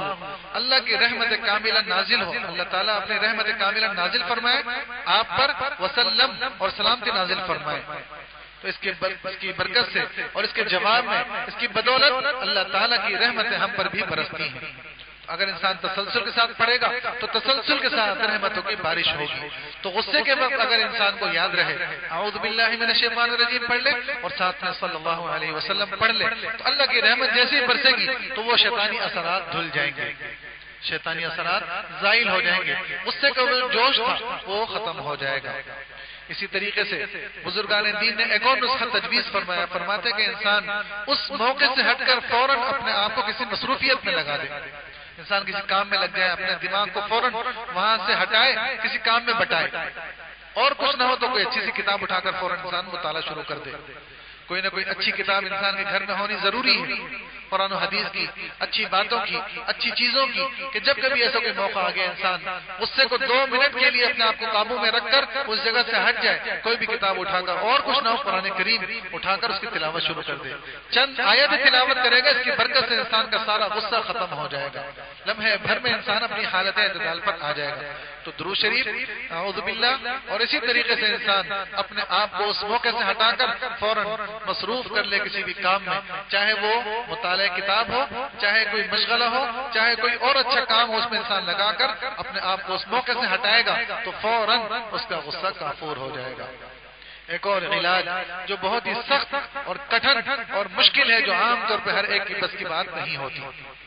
S1: اللہ کی رحمت کاملہ نازل ہو، اللہ تعالیٰ اپنی رحمت کاملہ نازل فرمائے آپ پر، وسلم اور سلامتی نازل فرمائے. تو اس کی برکت سے اور اس کے جواب میں اس کی بدولت اللہ تعالیٰ کی رحمتیں ہم پر بھی برستی ہیں. اگر انسان تسلسل کے ساتھ پڑھے گا تو تسلسل کے ساتھ رحمتوں کی بارش ہوگی. تو غصے کے وقت اگر انسان کو یاد رہے اعوذ باللہ من الشیطان الرجیم پڑھ لے اور ساتھ میں صلی اللہ علیہ وسلم پڑھ لے تو اللہ کی رحمت جیسے ہی برسے گی تو وہ شیطانی اثرات دھل جائیں گے، شیطانی اثرات زائل ہو جائیں گے، غصے کا جو جوش تھا وہ ختم ہو جائے گا. اسی طریقے سے بزرگان دین نے ایک اور نسخہ تجویز فرمایا، فرماتے کہ انسان اس موقع سے ہٹ کر فوراً اپنے آپ کو کسی مصروفیت میں لگا دے. انسان کسی کام میں لگ جائے، اپنے دماغ کو فوراً وہاں سے ہٹائے، کسی کام میں بٹائے، اور کچھ نہ ہو تو کوئی اچھی سی کتاب اٹھا کر فوراً انسان مطالعہ شروع کر دے. کوئی نہ کوئی اچھی کتاب انسان کے گھر میں ہونی ضروری ہے، قرآن و حدیث کی، اچھی باتوں کی، اچھی چیزوں کی، کہ جب کبھی ایسا کوئی موقع آ گیا انسان غصے کو 2 منٹ کے لیے اپنے آپ کو قابو میں رکھ کر اس جگہ سے ہٹ جائے، کوئی بھی کتاب اٹھا کر اور کچھ نہ ہو قرآن کریم اٹھا کر اس کی تلاوت شروع کر دے. چند آیت تلاوت کرے گا، اس کی برکت سے انسان کا سارا غصہ ختم ہو جائے گا، لمحے بھر میں انسان اپنی حالت اعتدال پر آ جائے گا. تو درود شریف، اعوذ باللہ، اور اسی طریقے سے انسان اپنے آپ کو اس موقع سے ہٹا کر فوراً مصروف کر لے کسی بھی کام میں، چاہے وہ مطالعہ کتاب ہو، چاہے کوئی مشغلہ ہو، چاہے کوئی اور اچھا کام ہو، اس میں انسان لگا کر اپنے آپ کو اس موقع سے ہٹائے گا تو فوراً اس کا غصہ کافور ہو جائے گا. ایک اور علاج جو بہت ہی سخت اور کٹھن اور مشکل ہے، جو عام طور پہ ہر ایک کی بس کی بات نہیں ہوتی،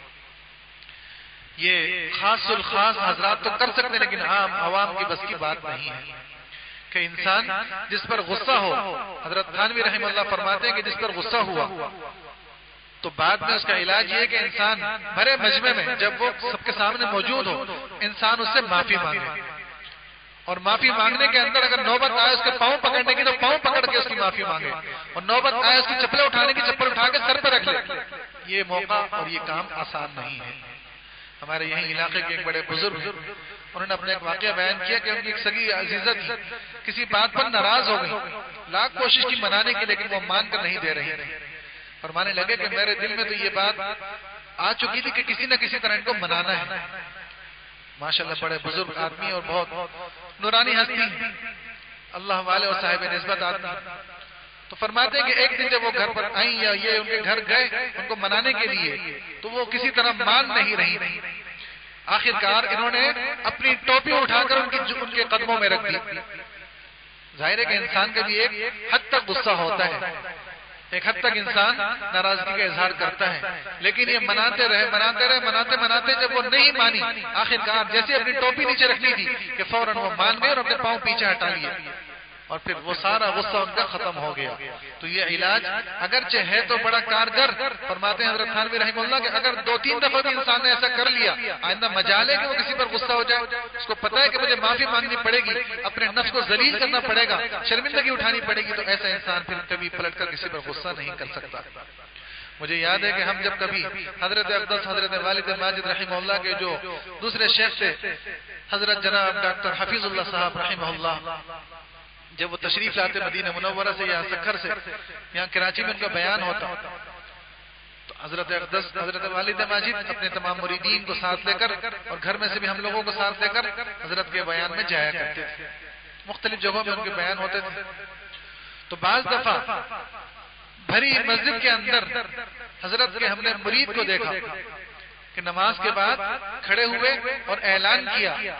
S1: یہ خاص الخاص حضرات تو کر سکتے ہیں لیکن عام عوام کی بس کی بات نہیں ہے، کہ انسان جس پر غصہ ہو، حضرت تھانوی رحمہ اللہ فرماتے ہیں کہ جس پر غصہ ہوا تو بعد میں اس کا علاج یہ ہے کہ انسان بھرے مجمع میں جب وہ سب کے سامنے موجود ہو انسان اس سے معافی مانگے، اور معافی مانگنے کے اندر اگر نوبت آئے اس کے پاؤں پکڑنے کی تو پاؤں پکڑ کے اس کی معافی مانگے، اور نوبت آئے اس کی چپلیں اٹھانے کی چپل اٹھا کے سر پہ رکھ لے. یہ موقع اور یہ کام آسان نہیں ہے. ہمارے یہیں علاقے کے ایک بڑے بزرگ انہوں نے اپنے ایک واقعہ بیان کیا کہ ان کی ایک سگی عزیزہ تھی، کسی بات پر ناراض ہو گئی، لاکھ کوشش کی منانے کی لیکن وہ مان کر نہیں دے رہی تھی. فرمانے لگے کہ میرے دل میں تو یہ بات آ چکی تھی کہ کسی نہ کسی طرح ان کو منانا ہے. ماشاءاللہ بڑے بزرگ آدمی اور بہت نورانی ہستی، اللہ والے اور صاحب نسبت آدمی. تو فرماتے ہیں کہ ایک دن جب وہ گھر پر آئیں یا یہ ان کے گھر گئے ان کو منانے کے لیے تو وہ کسی طرح مان نہیں رہی تھی. آخر کار انہوں نے اپنی ٹوپی اٹھا کر ان کے قدموں میں رکھ دی. ظاہر ہے کہ انسان کا بھی ایک حد تک غصہ ہوتا ہے، ایک حد تک انسان ناراضگی کا اظہار کرتا ہے، لیکن یہ مناتے رہے جب وہ نہیں مانی آخر کار جیسے اپنی ٹوپی نیچے رکھنی تھی کہ فوراً وہ مان گئے اور اپنے پاؤں پیچھے ہٹا لیے اور پھر وہ سارا غصہ ان کا ختم ہو گیا. تو یہ علاج اگرچہ ہے تو بڑا کارگر. فرماتے ہیں حضرت تھانوی رحمہ اللہ کہ اگر 2-3 دفعہ بھی انسان نے ایسا کر لیا، آئندہ مجال ہے کہ وہ کسی پر غصہ ہو جائے، اس کو پتا ہے کہ مجھے معافی مانگنی پڑے گی، اپنے نفس کو ذلیل کرنا پڑے گا، شرمندگی اٹھانی پڑے گی، تو ایسا انسان پھر کبھی پلٹ کر کسی پر غصہ نہیں کر سکتا. مجھے یاد ہے کہ ہم جب کبھی حضرت اقدس حضرت والد ماجد رحمہ اللہ کے جو دوسرے شیخ تھے حضرت جناب ڈاکٹر حفیظ اللہ صاحب رحمہ اللہ، جب وہ تشریف لاتے مدینہ منورہ سے یا سکھر سے، یہاں کراچی میں ان کا بیان ہوتا تو حضرت اقدس حضرت والد ماجد اپنے تمام مریدین کو ساتھ لے کر اور گھر میں سے بھی ہم لوگوں کو ساتھ لے کر حضرت کے بیان میں جایا کرتے تھے. مختلف جگہوں میں ان کے بیان ہوتے تھے. تو بعض دفعہ بھری مسجد کے اندر حضرت کے ہم نے مرید کو دیکھا کہ نماز کے بعد کھڑے ہوئے اور اعلان کیا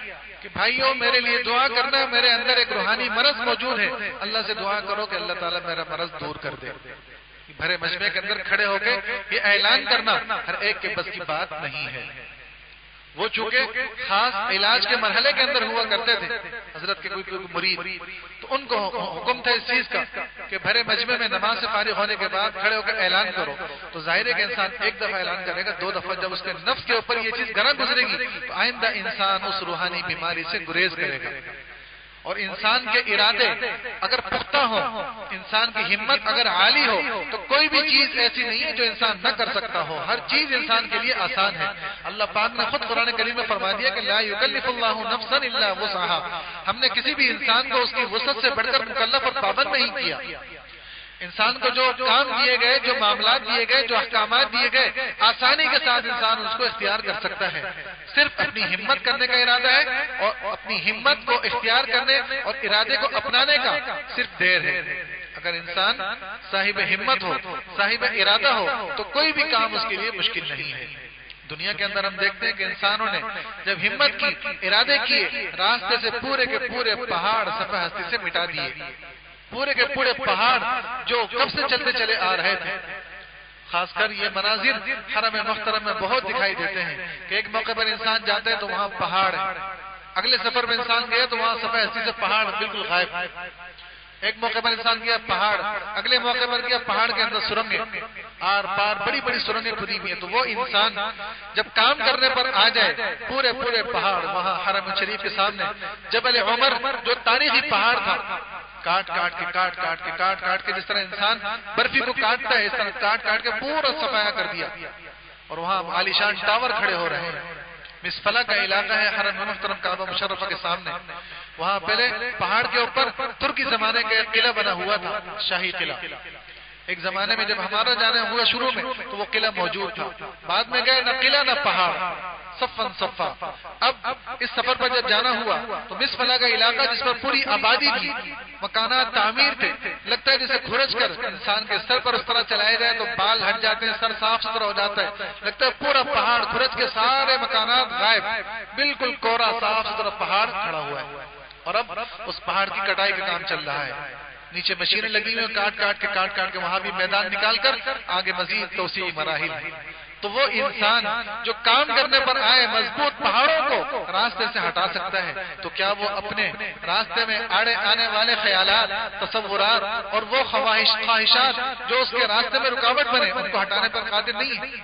S1: کہ بھائیوں میرے لیے دعا کرنا، میرے اندر ایک روحانی مرض موجود ہے، اللہ سے دعا کرو کہ اللہ تعالیٰ میرا مرض دور کر دے۔ بھرے مجمع کے اندر کھڑے ہو کے یہ اعلان کرنا ہر ایک کے بس کی بات نہیں ہے۔ وہ چونکہ خاص علاج کے مرحلے کے اندر ہوا کرتے تھے، حضرت کے کوئی مرید، تو ان کو حکم تھا اس چیز کا کہ بھرے مجمع میں نماز سے فارغ ہونے کے بعد کھڑے ہو کر اعلان کرو۔ تو ظاہر ہے کہ انسان ایک دفعہ اعلان کرے گا، 2 دفعہ جب اس کے نفس کے اوپر یہ چیز گرا گزرے گی تو آئندہ انسان اس روحانی بیماری سے گریز کرے گا۔ اور انسان کے ارادے اگر پختہ ہوں، انسان کی ہمت اگر عالی ہو، تو کوئی بھی چیز ایسی نہیں ہے جو انسان نہ کر سکتا ہو، ہر چیز انسان کے لیے آسان ہے۔ اللہ پاک نے خود قرآن کریم میں فرما دیا کہ لا یکلف اللہ نفسا الا وسعها، ہم نے کسی بھی انسان کو اس کی وسعت سے بڑھ کر مکلف اور پابند نہیں کیا۔ انسان کو جو کام دیے گئے، جو معاملات دیے گئے، جو احکامات دیے گئے، آسانی کے ساتھ انسان اس کو اختیار کر سکتا ہے۔ صرف اپنی ہمت کرنے کا ارادہ ہے، اور اپنی ہمت کو اختیار کرنے اور ارادے کو اپنانے کا صرف دیر ہے۔ اگر انسان صاحب ہمت ہو، صاحب ارادہ ہو، تو کوئی بھی کام اس کے لیے مشکل نہیں ہے۔ دنیا کے اندر ہم دیکھتے ہیں کہ انسانوں نے جب ہمت کی، ارادے کیے، راستے سے پورے کے پورے پہاڑ صفحہ ہستی سے مٹا دیے۔ پورے کے پورے پہاڑ جو کب سے چلتے چلے آ رہے تھے، خاص کر یہ مناظر حرم محترم میں بہت دکھائی دیتے ہیں کہ ایک موقع پر انسان جاتا ہے تو وہاں پہاڑ ہے، اگلے سفر میں انسان گیا تو وہاں صفحہ ہستی سے پہاڑ بالکل غائب، ایک موقع پر انسان گیا پہاڑ، اگلے موقع پر گیا پہاڑ کے اندر سرنگیں، آر پار بڑی بڑی سرنگیں کھدی ہوئی ہیں۔ تو وہ انسان جب کام کرنے پر آ جائے، پورے پورے پہاڑ وہاں حرم شریف کے سامنے جبل عمر جو تاریخی پہاڑ تھا، کاٹ کاٹ کے جس طرح انسان برفی کو کاٹتا ہے، اس طرح کاٹ کاٹ کے پورا صفایا کر دیا، اور وہاں عالیشان ٹاور کھڑے ہو رہے ہیں۔ مسفلا کا علاقہ ہے حرم محترم کعبہ مشرفہ کے سامنے، وہاں پہلے پہاڑ کے اوپر ترکی زمانے کا ایک قلعہ بنا ہوا تھا، شاہی قلعہ۔ ایک زمانے میں جب ہمارا جانا ہوا شروع میں تو وہ قلعہ موجود تھا، بعد میں گئے نہ قلعہ نہ پہاڑ، صفن صفا۔ اب اس سفر پر جب جانا ہوا تو مسفلا کا علاقہ جس پر پوری آبادی تھی، مکانات تعمیر تھے، لگتا ہے جیسے کھرچ کر انسان کے سر پر اس طرح چلائے جائے تو بال ہٹ جاتے ہیں، سر صاف ستھرا ہو جاتا ہے، لگتا ہے پورا پہاڑ کھرچ کے سارے مکانات غائب، بالکل کوڑا صاف ستھرا پہاڑ کھڑا ہوا ہے۔ اور اب اس پہاڑ کی کٹائی کا کام چل رہا ہے، نیچے مشینیں لگی ہوئی، کاٹ کاٹ کے وہاں بھی میدان نکال کر آگے مزید توسیعی مراحل۔ تو وہ انسان جو کام کرنے پر آئے مضبوط پہاڑوں کو راستے سے ہٹا سکتا ہے، تو کیا وہ اپنے راستے میں آنے والے خیالات، تصورات اور وہ خواہشات جو اس کے راستے میں رکاوٹ بنے، ان کو ہٹانے پر قادر نہیں ہے؟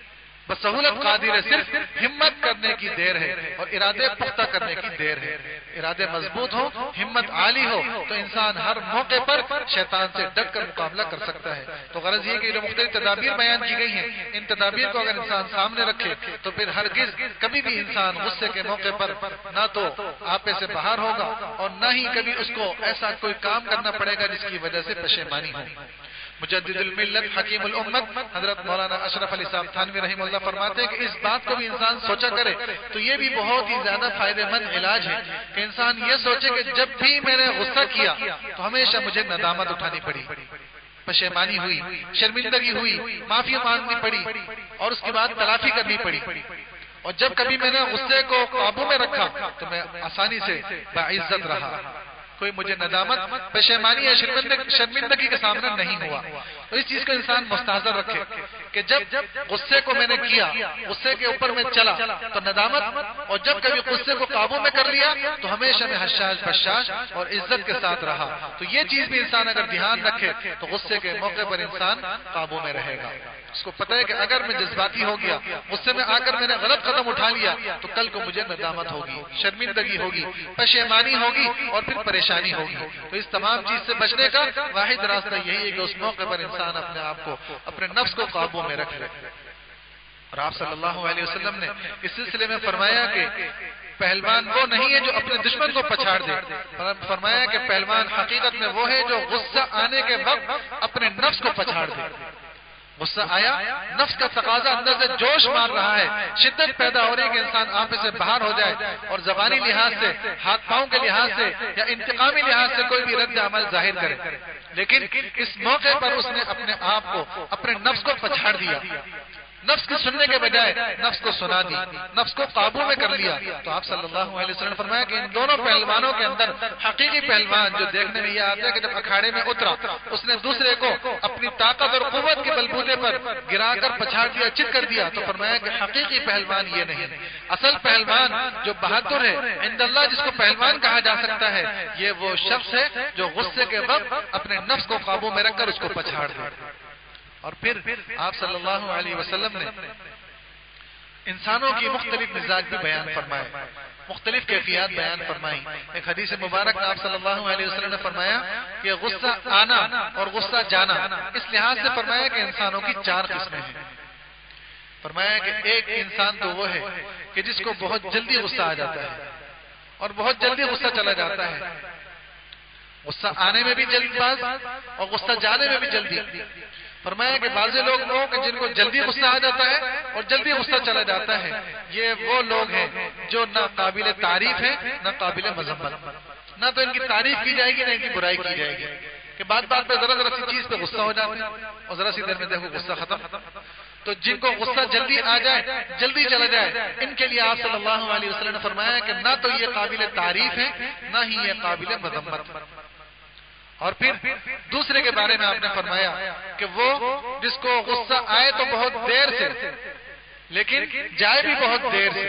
S1: بس سہولت قادر ہے، صرف ہمت کرنے کی دیر ہے اور ارادے پختہ کرنے کی دیر ہے۔ ارادے مضبوط ہو، ہمت عالی ہو تو انسان ہر موقع پر شیطان سے ڈٹ کر مقابلہ کر سکتا ہے۔ تو غرض یہ کہ جو مختلف تدابیر بیان کی گئی ہیں، ان تدابیر کو اگر انسان سامنے رکھے تو پھر ہرگز کبھی بھی انسان غصے کے موقع پر نہ تو آپے سے باہر ہوگا اور نہ ہی کبھی اس کو ایسا کوئی کام کرنا پڑے گا جس کی وجہ سے پشیمانی ہو۔ مجدد الملت حکیم الامت حضرت مولانا اشرف علی صاحب تھانوی رحمہ اللہ فرماتے ہیں کہ اس بات کو بھی انسان سوچا کرے تو یہ بھی بہت ہی زیادہ فائدہ مند علاج ہے کہ انسان یہ سوچے کہ جب بھی میں نے غصہ کیا تو ہمیشہ مجھے ندامت اٹھانی پڑی، پشیمانی ہوئی، شرمندگی ہوئی، معافی مانگنی پڑی اور اس کے بعد تلافی کرنی پڑی، اور جب کبھی میں نے غصے کو قابو میں رکھا تو میں آسانی سے باعزت رہا، کوئی مجھے ندامت، پشیمانی یا شرمندگی کا سامنا نہیں ہوا۔ تو اس چیز کو انسان مستحضر رکھے کہ جب غصے کو میں نے کیا، غصے کے اوپر میں چلا تو ندامت، اور جب کبھی غصے کو قابو میں کر لیا تو ہمیشہ میں حشاش بشاش اور عزت کے ساتھ رہا۔ تو یہ چیز بھی انسان اگر دھیان رکھے تو غصے کے موقع پر انسان قابو میں رہے گا۔ اس کو پتہ ہے کہ اگر میں جذباتی ہو گیا، غصے میں آ کر میں نے غلط قدم اٹھا لیا تو کل کو مجھے ندامت ہوگی، شرمندگی ہوگی، پشیمانی ہوگی اور پھر پریشانی ہوگی۔ تو اس تمام چیز سے بچنے کا واحد راستہ یہی ہے کہ اس موقع پر انسان اپنے آپ کو، اپنے نفس کو قابو میں رکھ لے۔ اور آپ صلی اللہ علیہ وسلم نے اس سلسلے میں فرمایا کہ پہلوان وہ نہیں ہے جو اپنے دشمن کو پچھاڑ دے، فرمایا کہ پہلوان حقیقت میں وہ ہے جو غصہ آنے کے وقت اپنے نفس کو پچھاڑ دے۔ غصہ آیا، نفس کا تقاضا اندر سے جوش مار رہا ہے، شدت پیدا ہو رہی ہے کہ انسان آپے سے باہر ہو جائے اور زبانی لحاظ سے، ہاتھ پاؤں کے لحاظ سے یا انتقامی لحاظ سے کوئی بھی رد عمل ظاہر کرے، لیکن اس موقع پر اس نے اپنے آپ کو، اپنے نفس کو پچھاڑ دیا۔ نفس کی سننے کے بجائے نفس کو سنا دی، نفس کو قابو میں کر لیا. تو آپ صلی اللہ علیہ وسلم نے فرمایا کہ ان دونوں پہلوانوں کے اندر حقیقی پہلوان جو دیکھنے میں یہ آتا ہے کہ جب اکھاڑے میں اترا اس نے دوسرے کو اپنی طاقت اور قوت کے بلبوتے پر گرا کر پچھاڑ دیا، چت کر دیا. تو فرمایا کہ حقیقی پہلوان یہ نہیں، اصل پہلوان جو بہادر ہے عند اللہ، جس کو پہلوان کہا جا سکتا ہے، یہ وہ شخص ہے جو غصے کے وقت اپنے نفس کو قابو میں رکھ کر اس کو پچھاڑ دے. اور پھر آپ صلی اللہ علیہ وسلم نے انسانوں کی مختلف مزاج بھی بیان فرمائے، مختلف کیفیات بیان فرمائی. ایک حدیث مبارک میں آپ صلی اللہ علیہ وسلم نے فرمایا کہ غصہ آنا اور غصہ جانا، اس لحاظ سے فرمایا کہ انسانوں کی 4 قسمیں ہیں. فرمایا کہ ایک انسان تو وہ ہے کہ جس کو بہت جلدی غصہ آ جاتا ہے اور بہت جلدی غصہ چلا جاتا ہے. غصہ آنے میں بھی جلد باز اور غصہ جانے میں بھی جلدی. فرمایا کہ بعض لوگ کہ جن کو جلدی غصہ آ جاتا ہے اور جلدی غصہ چلا جاتا ہے، یہ وہ لوگ ہیں جو نہ قابل تعریف ہیں نہ قابل مذمت. نہ تو ان کی تعریف کی جائے گی نہ ان کی برائی کی جائے گی، کہ بات بات پہ ذرا سی چیز پہ غصہ ہو جاتا ہے اور ذرا سی دیر میں دیکھو غصہ ختم. تو جن کو غصہ جلدی آ جائے جلدی چلا جائے، ان کے لیے آپ صلی اللہ علیہ وسلم نے فرمایا کہ نہ تو یہ قابل تعریف ہے نہ ہی یہ قابل مذمت. اور پھر دوسرے کے بارے میں آپ نے فرمایا کہ وہ جس کو غصہ آئے تو بہت دیر سے لیکن جائے بھی بہت دیر سے.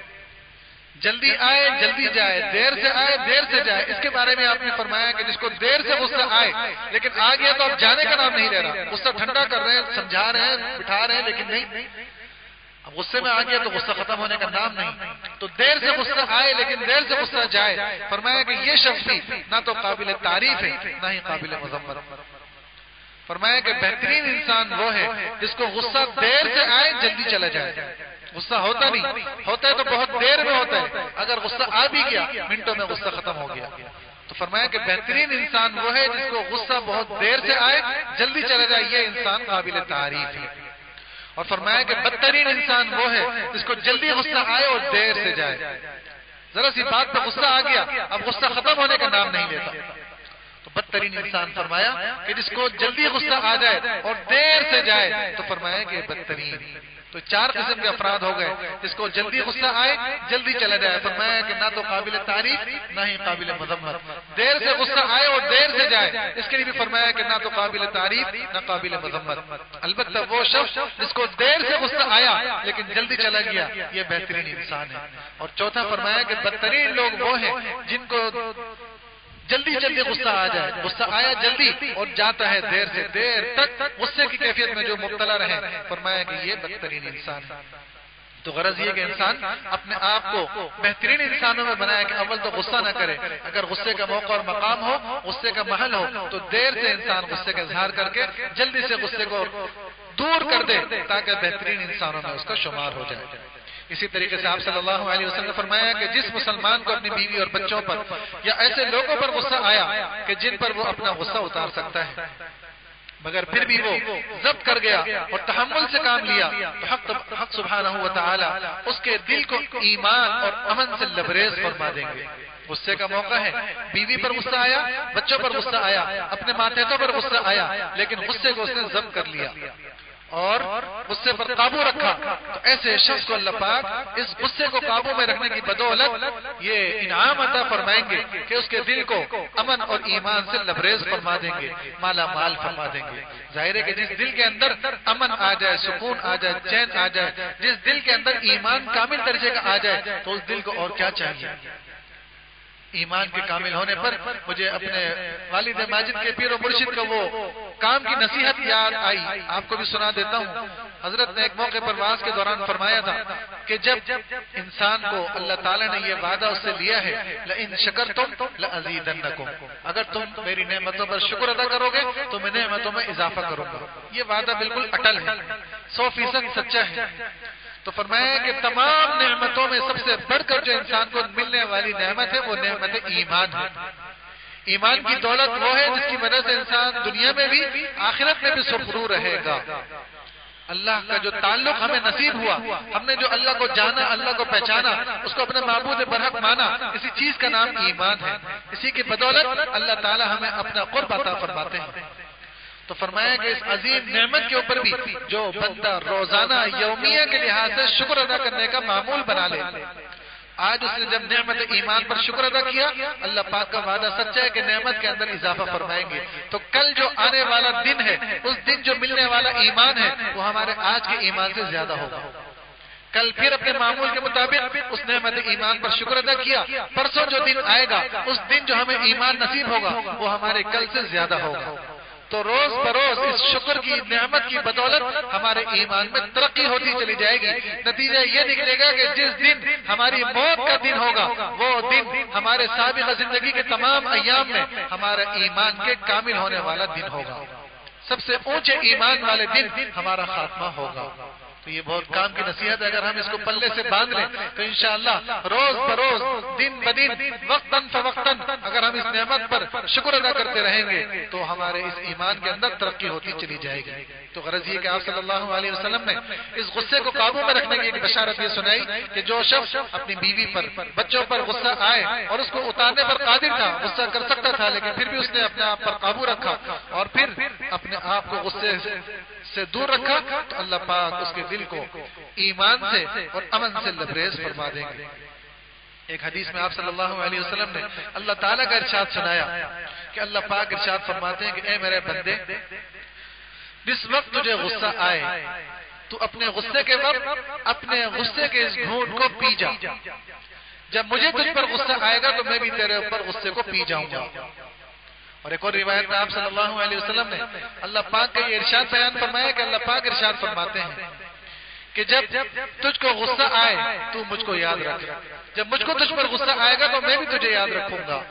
S1: جلدی آئے جلدی جائے، دیر سے آئے دیر سے جائے. اس کے بارے میں آپ نے فرمایا کہ جس کو دیر سے غصہ آئے لیکن آ گیا تو اب جانے کا نام نہیں لے رہا. غصہ ٹھنڈا کر رہے ہیں، سمجھا رہے ہیں، بٹھا رہے ہیں، لیکن نہیں، اب غصے میں آ گیا تو غصہ ختم ہونے کا نام نہیں. تو دیر سے غصہ آئے لیکن دیر سے غصہ جائے. فرمایا کہ یہ شخص بھی نہ تو قابل تعریف ہے نہ ہی قابل مذمت. فرمایا کہ بہترین انسان وہ ہے جس کو غصہ دیر سے آئے جلدی چلا جائے. غصہ ہوتا نہیں، ہوتا ہے تو بہت دیر میں ہوتا ہے. اگر غصہ آ بھی گیا منٹوں میں غصہ ختم ہو گیا. تو فرمایا کہ بہترین انسان وہ ہے جس کو غصہ بہت دیر سے آئے جلدی چلا جائے، یہ انسان قابل تعریف ہے. اور فرمایا کہ بدترین انسان وہ ہے جس کو جلدی غصہ آئے اور دیر سے جائے. ذرا سی بات پہ غصہ آ گیا اب غصہ ختم ہونے کا نام نہیں لیتا. تو بدترین انسان فرمایا کہ جس کو جلدی غصہ آ جائے اور دیر سے جائے، تو فرمایا کہ بدترین. تو 4 قسم کے افراد ہو گئے. جس کو جلدی غصہ آئے جلدی چلا جائے، فرمایا کہ نہ تو قابل تعریف نہ ہی قابل مذمت. دیر سے غصہ آئے اور دیر سے جائے، اس کے لیے بھی فرمایا کہ نہ تو قابل تعریف نہ قابل مذمت. البتہ وہ شخص جس کو دیر سے غصہ آیا لیکن جلدی چلا گیا، یہ بہترین انسان ہے. اور چوتھا فرمایا کہ بدترین لوگ وہ ہیں جن کو جلدی جلدی غصہ آ جائے، غصہ آیا جلدی اور جاتا ہے دیر سے. دیر تک غصے کی کیفیت میں جو مبتلا رہے، فرمایا کہ یہ بدترین انسان ہے. تو غرض یہ کہ انسان اپنے آپ کو بہترین انسانوں میں بنایا کہ اول تو غصہ نہ کرے. اگر غصے کا موقع اور مقام ہو، غصے کا محل ہو، تو دیر سے انسان غصے کا اظہار کر کے جلدی سے غصے کو دور کر دے تاکہ بہترین انسانوں میں اس کا شمار ہو جائے. اسی طریقے سے آپ صلی اللہ علیہ وسلم نے فرمایا کہ جس مسلمان کو اپنی بیوی اور بچوں پر یا ایسے لوگوں پر غصہ آیا کہ جن پر وہ اپنا غصہ اتار سکتا ہے مگر پھر بھی وہ ضبط کر گیا اور تحمل سے کام لیا، تو حق سبحانہ و تعالی اس کے دل کو ایمان اور امن سے لبریز فرما دیں گے. غصے کا موقع ہے، بیوی پر غصہ آیا، بچوں پر غصہ آیا، اپنے ماتحتوں پر غصہ آیا، لیکن غصے کو اس نے ضبط کر لیا اور غصے پر قابو رکھا. تو ایسے شخص کو اللہ پاک اس غصے کو قابو میں رکھنے کی بدولت یہ انعام عطا فرمائیں گے کہ اس کے دل کو امن اور ایمان سے لبریز فرما دیں گے، مالا مال فرما دیں گے. ظاہر ہے کہ جس دل کے اندر امن آ جائے، سکون آ جائے، چین آ جائے، جس دل کے اندر ایمان کامل درجے کا آ جائے، تو اس دل کو اور کیا چاہیے. ایمان کے کامل ہونے پر مجھے اپنے والد ماجد کے پیر و مرشد کا وہ کام کی نصیحت یاد آئی، آپ کو بھی سنا دیتا ہوں. حضرت نے ایک موقع پر واز کے دوران فرمایا تھا کہ جب انسان کو اللہ تعالیٰ نے یہ وعدہ اس سے لیا ہے لئن شکرتم لازیدنکم، اگر تم میری نعمتوں پر شکر ادا کرو گے تو میں نعمتوں میں اضافہ کروں گا. یہ وعدہ بالکل اٹل ہے، 100% سچا ہے. تو فرمایا کہ تمام نعمتوں میں سب سے بڑھ کر جو انسان کو ملنے والی نعمت ہے وہ نعمت ایمان ہے. ایمان کی دولت وہ ہے جس کی وجہ سے انسان دنیا میں بھی آخرت میں بھی سرخرو رہے گا. اللہ کا جو تعلق ہمیں نصیب ہوا، ہم نے جو اللہ کو جانا، اللہ کو پہچانا، اس کو اپنے معبود برحق مانا، اسی چیز کا نام ایمان ہے. اسی کی بدولت اللہ تعالی ہمیں اپنا قرب عطا فرماتے ہیں. تو فرمایا کہ اس عظیم نعمت کے اوپر بھی جو بندہ روزانہ یومیہ کے لحاظ سے شکر ادا کرنے کا معمول بنا لے، آج اس نے جب نعمت ایمان پر شکر ادا کیا، اللہ پاک کا وعدہ سچا ہے کہ نعمت کے اندر اضافہ فرمائیں گے۔ تو کل جو آنے والا دن ہے، اس دن جو ملنے والا ایمان ہے، وہ ہمارے آج کے ایمان سے زیادہ ہوگا۔ کل پھر اپنے معمول کے مطابق اس نعمت ایمان پر شکر ادا کیا، پرسوں جو دن آئے گا، اس دن جو ہمیں ایمان نصیب ہوگا وہ ہمارے کل سے زیادہ ہوگا۔ تو روز بروز اس شکر کی نعمت کی بدولت ہمارے ایمان میں ترقی ہوتی چلی جائے گی۔ نتیجہ یہ نکلے گا کہ جس دن ہماری موت کا دن ہوگا، وہ دن ہمارے سابقہ زندگی کے تمام ایام میں ہمارا ایمان کے کامل ہونے والا دن ہوگا۔ سب سے اونچے ایمان والے دن ہمارا خاتمہ ہوگا۔ تو یہ بہت کام کی نصیحت ہے، اگر ہم اس کو پلے سے باندھ لیں تو انشاءاللہ روز بروز دن بدن وقتاً فوقتاً اگر ہم اس نعمت پر شکر ادا کرتے رہیں گے تو ہمارے اس ایمان کے اندر ترقی ہوتی چلی جائے گی۔ تو غرض یہ کہ آپ صلی اللہ علیہ وسلم نے اس غصے کو قابو میں رکھنے کی ایک بشارت یہ سنائی کہ جو شخص اپنی بیوی پر، بچوں پر غصہ آئے اور اس کو اتارنے پر قادر تھا، غصہ کر سکتا تھا، لیکن پھر بھی اس نے اپنے آپ پر قابو رکھا اور پھر اپنے آپ کو غصے سے دور رکھا، تو اللہ پاک اس کے دل کو ایمان سے اور امن سے لبریز فرما دیں گے۔ ایک حدیث میں آپ صلی اللہ علیہ وسلم نے اللہ تعالیٰ کا ارشاد سنایا کہ اللہ پاک ارشاد فرماتے ہیں کہ اے میرے بندے، جس وقت تجھے غصہ آئے تو اپنے غصے کے وقت اپنے غصے کے اس گھونٹ کو پی جا۔ جب مجھے تجھ پر غصہ آئے گا تو میں بھی تیرے اوپر غصے کو پی جاؤں گا۔ اور ایک اور روایت میں آپ صلی اللہ علیہ وسلم نے اللہ پاک کا یہ ارشاد بیان فرمایا کہ اللہ پاک ارشاد فرماتے ہیں کہ جب تجھ کو غصہ آئے تو مجھ کو یاد رکھ، جب مجھ کو تجھ پر غصہ آئے گا تو میں بھی تجھے یاد رکھوں گا۔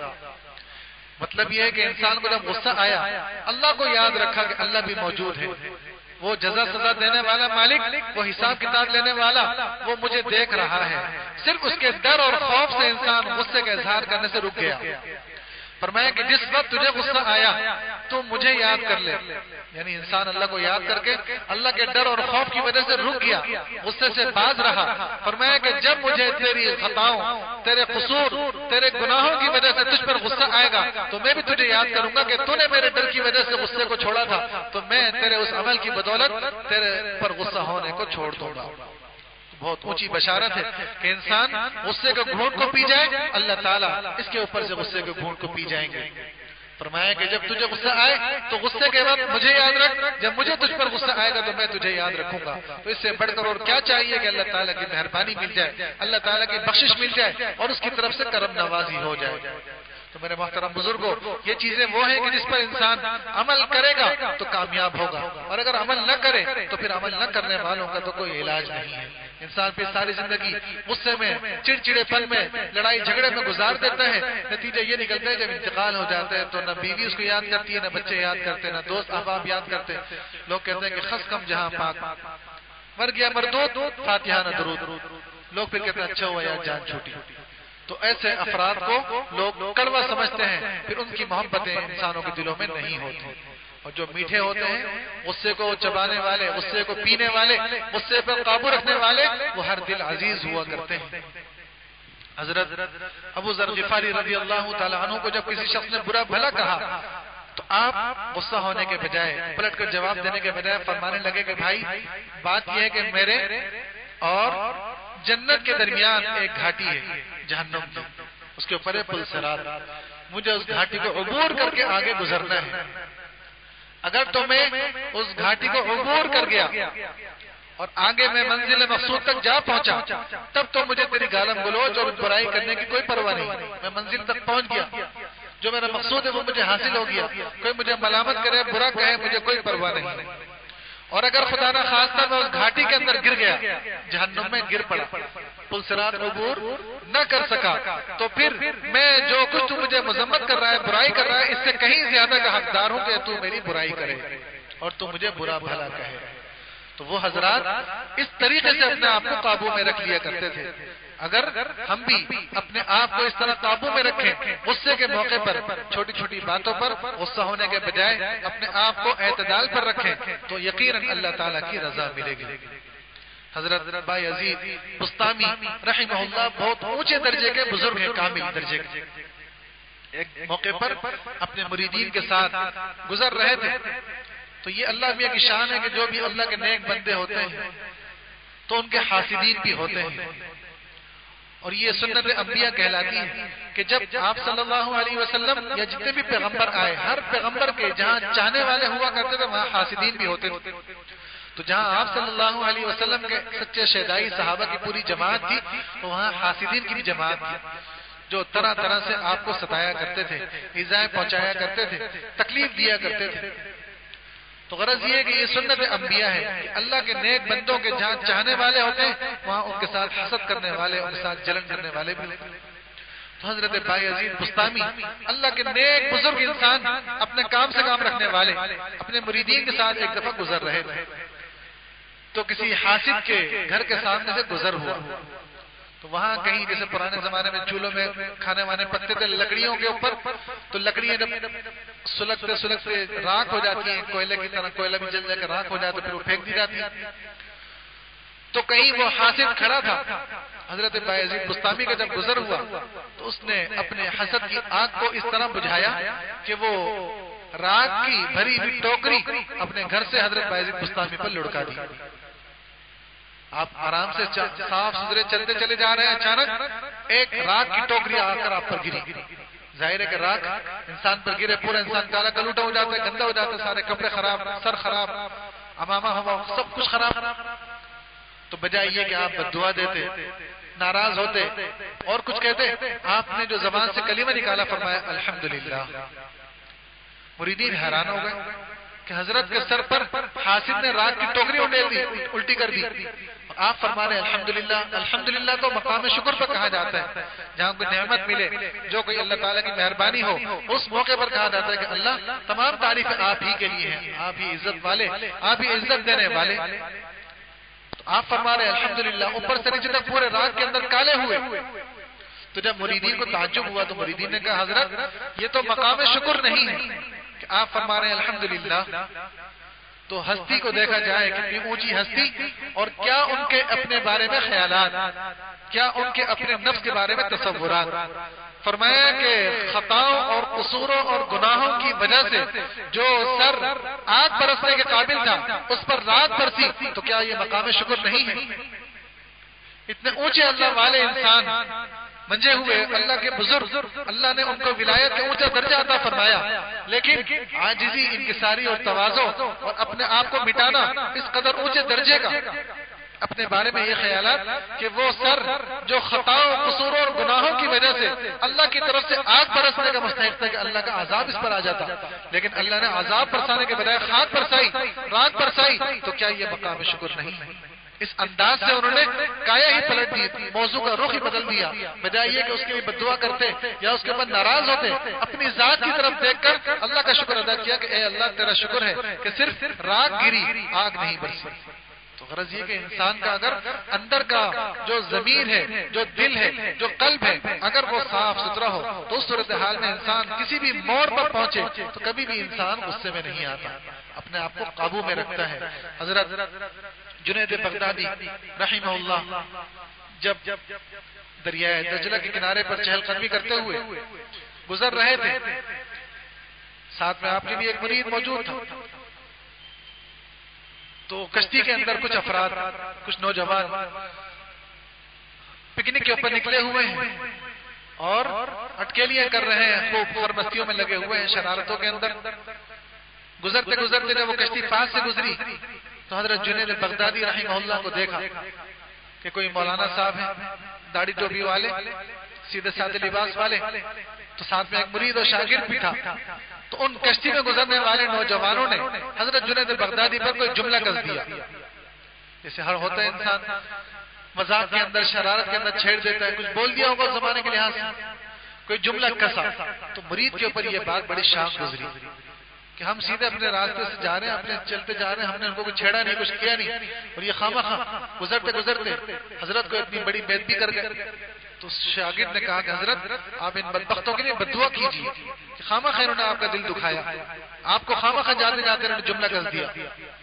S1: مطلب یہ ہے کہ انسان کو جب غصہ آیا، اللہ کو یاد رکھا کہ اللہ بھی موجود ہے، وہ جزا سزا دینے والا مالک، وہ حساب کتاب لینے والا، وہ مجھے دیکھ رہا ہے۔ صرف اس کے ڈر اور خوف سے انسان غصے کا اظہار کرنے سے رک گیا۔ فرمایا کہ جس وقت تجھے غصہ آیا تو مجھے یاد کر لے، یعنی انسان اللہ کو یاد کر کے اللہ کے ڈر اور خوف کی وجہ سے رک گیا، غصے سے باز رہا۔ فرمایا کہ جب مجھے تیری خطاؤں، تیرے قصور، تیرے گناہوں کی وجہ سے تجھ پر غصہ آئے گا تو میں بھی تجھے یاد کروں گا کہ تو نے میرے ڈر کی وجہ سے غصے کو چھوڑا تھا، تو میں تیرے اس عمل کی بدولت تیرے پر غصہ ہونے کو چھوڑ دوں گا۔ بہت اونچی بشارت ہے کہ انسان غصے کے گھونٹ کو پی جائے، اللہ تعالیٰ اس کے اوپر سے غصے کے گھونٹ کو پی جائیں گے۔ فرمایا کہ جب تجھے غصہ آئے تو غصے کے وقت مجھے یاد رکھ، جب مجھے تجھ پر غصہ آئے گا تو میں تجھے یاد رکھوں گا۔ تو اس سے بڑھ کر اور کیا چاہیے کہ اللہ تعالیٰ کی مہربانی مل جائے، اللہ تعالیٰ کی بخشش مل جائے اور اس کی طرف سے کرم نوازی ہو جائے۔ تو میرے محترم بزرگوں، یہ چیزیں وہ ہیں کہ جس پر انسان عمل کرے گا تو کامیاب ہوگا، اور اگر عمل نہ کرے تو پھر عمل نہ کرنے والوں کا تو کوئی علاج نہیں ہے۔ انسان پھر ساری زندگی غصے میں، چڑچڑے پن میں، لڑائی جھگڑے میں گزار دیتا ہے۔ نتیجہ یہ نکلتا ہے جب انتقال ہو جاتا ہے تو نہ بیوی اس کو یاد کرتی ہے، نہ بچے یاد کرتے، نہ دوست احباب یاد کرتے۔ لوگ کہتے ہیں کہ خس کم جہاں پاک، مر گیا مردود، فاتحہ نہ درود۔ لوگ پھر کہتے ہیں اچھا ہوا یار جان چھوٹی۔ تو ایسے افراد کو لوگ کڑوا سمجھتے ہیں، پھر ان کی محبتیں انسانوں کے دلوں میں نہیں ہوتی۔ اور جو میٹھے ہوتے ہیں، غصے کو چبانے والے، غصے کو پینے والے، غصے پر قابو رکھنے والے، وہ ہر دل عزیز ہوا کرتے ہیں۔ حضرت ابو ذر غفاری رضی اللہ تعالی عنہ کو جب کسی شخص نے برا بھلا کہا تو آپ غصہ ہونے کے بجائے، پلٹ کر جواب دینے کے بجائے فرمانے لگے کہ بھائی بات یہ ہے کہ میرے اور جنت کے درمیان ایک گھاٹی ہے، جہنم کی، اس کے اوپر ہے پل صراط، مجھے اس گھاٹی کو عبور کر کے آگے گزرنا ہے۔ اگر تو میں اس گھاٹی کو عبور کر گیا اور آگے میں منزل مقصود تک جا پہنچا، تب تو مجھے تیری گالم گلوچ اور برائی کرنے کی کوئی پرواہ نہیں، میں منزل تک پہنچ گیا، جو میرا مقصود ہے وہ مجھے حاصل ہو گیا، کوئی مجھے ملامت کرے، برا کہے، مجھے کوئی پرواہ نہیں۔ اور اگر خدا نہ خواستہ میں اس گھاٹی کے اندر گر گیا، جہنم میں گر پڑا، پل صراط عبور نہ کر سکا، تو پھر میں جو کچھ تو مجھے مذمت کر رہا ہے، برائی کر رہا ہے، اس سے کہیں زیادہ کا حقدار ہوں کہ تو میری برائی کرے اور تو مجھے برا بھلا کہے۔ تو وہ حضرات اس طریقے سے اپنے آپ کو قابو میں رکھ لیا کرتے تھے۔ اگر ہم بھی اپنے آپ کو اس طرح قابو میں رکھیں، غصے کے موقع پر چھوٹی چھوٹی باتوں پر غصہ ہونے کے بجائے اپنے آپ کو اعتدال پر رکھیں تو یقیناً اللہ تعالیٰ کی رضا ملے گی۔ حضرت بائی عزیز بستامی رحمہ اللہ بہت اونچے درجے کے بزرگ ہیں، کامل درجے کے۔ ایک موقع پر اپنے مریدین کے ساتھ گزر رہے تھے تو یہ اللہ میاں کی شان ہے کہ جو بھی اللہ کے نیک بندے ہوتے ہیں تو ان کے حاسدین بھی ہوتے ہیں. اور یہ سنت انبیاء کہلاتی ہے کہ جب آپ صلی اللہ علیہ وسلم یا جتنے بھی پیغمبر آئے، ہر پیغمبر کے جہاں چاہنے والے ہوا کرتے تھے وہاں حاسدین بھی ہوتے تھے. تو جہاں آپ صلی اللہ علیہ وسلم کے سچے شہدائی صحابہ کی پوری جماعت تھی تو وہاں حاسدین کی بھی جماعت تھی، جو طرح طرح سے آپ کو ستایا کرتے تھے، ایذائیں پہنچایا کرتے تھے، تکلیف دیا کرتے تھے. تو غرض یہ ہے کہ یہ سنت انبیاء ہے کہ اللہ کے نیک بندوں کے جہاں چاہنے والے ہوتے ہیں وہاں ان کے ساتھ حسد کرنے والے، ان کے ساتھ جلن کرنے والے بھی ہوتے ہیں. تو حضرت بایزید بسطامی اللہ کے نیک بزرگ انسان، اپنے کام سے کام رکھنے والے، اپنے مریدین کے ساتھ ایک دفعہ گزر رہے تھے تو کسی حاسد کے گھر کے سامنے سے گزر ہوا. تو وہاں کہیں جیسے پرانے زمانے میں چولہوں میں کھانے وانے پکتے تھے لکڑیوں کے اوپر، تو لکڑیاں جب سلگتے سلگتے راکھ ہو جاتی ہیں، کوئلے کی طرح کوئلہ بھی جل جا کے راکھ ہو جاتا، پھر وہ پھینک دی جاتی ہے. تو کہیں وہ حاسد کھڑا تھا، حضرت بایزید بسطامی کا جب گزر ہوا تو اس نے اپنے حسد کی آگ کو اس طرح بجھایا کہ وہ راکھ کی بھری ہوئی ٹوکری اپنے گھر سے حضرت بایزید بسطامی پر لڑکا دی. آپ آرام سے صاف ستھرے چلتے چلے جا رہے ہیں، اچانک ایک راکھ کی ٹوکری آ کر آپ پر گری. ظاہر ہے کہ راکھ انسان پر گرے پورا انسان کالا کلوٹا ہو جاتا ہے، گندا ہو جاتا ہے، سارے کپڑے خراب، سر خراب، امامہ ہوا، سب کچھ خراب. تو بجائے یہ کہ آپ بددعا دیتے، ناراض ہوتے اور کچھ کہتے، آپ نے جو زبان سے کلمہ نکالا فرمایا الحمدللہ. مریدین حیران ہو گئے کہ حضرت کے سر پر حاسد نے راکھ کی ٹوکری اڈیل دی، الٹی کر دی. آپ فرما رہے ہیں الحمدللہ. الحمدللہ تو مقام شکر پر کہا جاتا ہے، جہاں کوئی نعمت ملے، جو کوئی اللہ تعالیٰ کی مہربانی ہو، اس موقع پر کہا جاتا ہے کہ اللہ تمام تعریفیں آپ ہی کے لیے ہیں، آپ ہی عزت والے، آپ ہی عزت دینے والے. تو آپ فرما رہے ہیں الحمدللہ، اوپر سے نیچے تک پورے راکھ کے اندر کالے ہوئے. تو جب مریدین کو تعجب ہوا تو مریدین نے کہا حضرت یہ تو مقام شکر نہیں ہے کہ آپ فرما رہے ہیں الحمدللہ. تو ہستی کو دیکھا جائے کتنی اونچی ہستی، اور کیا ان کے اپنے بارے میں خیالات، کیا ان کے اپنے نفس کے بارے میں تصورات. فرمایا کہ خطاؤں اور قصوروں اور گناہوں کی وجہ سے جو سر آگ برسنے کے قابل تھا اس پر رات برسی، تو کیا یہ مقام شکر نہیں ہے؟ اتنے اونچے اللہ والے انسان، منجے ہوئے اللہ کے بزرگ، اللہ نے ان کو ولایت کا اونچا درجہ عطا فرمایا، لیکن عاجزی، انکساری اور تواضع اور اپنے آپ کو مٹانا اس قدر اونچے درجے کا، اپنے بارے میں یہ خیالات کہ وہ سر جو خطاؤں، قصوروں اور گناہوں کی وجہ سے اللہ کی طرف سے آگ برسنے کا مستحق تھا کہ اللہ کا عذاب اس پر آ جاتا، لیکن اللہ نے عذاب برسانے کے بجائے خاک برسائی، راک برسائی. تو کیا یہ مقام شکر نہیں ہے؟ اس انداز سے انہوں نے کایا ہی پلٹ دی، موضوع کا رخ ہی بدل دیا. بجائے یہ کہ اس کے لیے بددعا کرتے یا اس کے اوپر ناراض ہوتے، اپنی ذات کی طرف دیکھ کر اللہ کا شکر ادا کیا کہ اے اللہ تیرا شکر ہے کہ صرف راک گری، آگ نہیں برسی. تو غرض یہ کہ انسان کا اگر اندر کا جو ضمیر ہے، جو دل ہے، جو قلب ہے، اگر وہ صاف ستھرا ہو تو اس صورتحال میں انسان کسی بھی موڑ پر پہنچے تو کبھی بھی انسان غصے میں نہیں آتا، اپنے آپ کو قابو میں رکھتا ہے. حضرت جنید بغدادی رحمہ اللہ جب دریائے دجلہ کے کنارے پر چہل قدمی کرتے ہوئے گزر رہے تھے، ساتھ میں آپ کے بھی ایک مرید موجود تھا. تو کشتی کے اندر کچھ افراد، کچھ نوجوان پکنک کے اوپر نکلے ہوئے ہیں اور اٹکیلیاں کر رہے ہیں، خوب سرمستیوں میں لگے ہوئے ہیں، شرارتوں کے اندر. گزرتے گزرتے جب وہ کشتی پاس سے گزری تو حضرت جنید بغدادی رحمہ اللہ کو دیکھا کہ کوئی مولانا صاحب ہیں، داڑھی ٹوپی والے، سیدھے سادے لباس والے، تو ساتھ میں ایک مرید اور شاگرد بھی تھا. تو ان کشتی میں گزرنے والے نوجوانوں نے حضرت جنید بغدادی پر کوئی جملہ کس دیا، جیسے ہر ہوتا ہے انسان مذاق کے اندر، شرارت کے اندر چھیڑ دیتا ہے، کچھ بول دیا ہوگا زمانے کے لحاظ سے، کوئی جملہ کسا. تو مرید کے اوپر یہ بات بڑی شاق گزری کہ ہم سیدھے اپنے راستے سے جا رہے ہیں، اپنے چلتے جا رہے ہیں، ہم نے ان کو کچھ چھیڑا نہیں، کچھ کیا نہیں، اور یہ خامخواہ گزرتے گزرتے حضرت کو اتنی بڑی بے ادبی کر گئے. تو شاگرد نے کہا کہ حضرت آپ ان بدبختوں کے لیے بددعا کیجیے کہ خامخواہ انہوں نے آپ کا دل دکھایا، آپ کو خامخواہ جاتے جاتے انہوں نے جملہ کس دیا.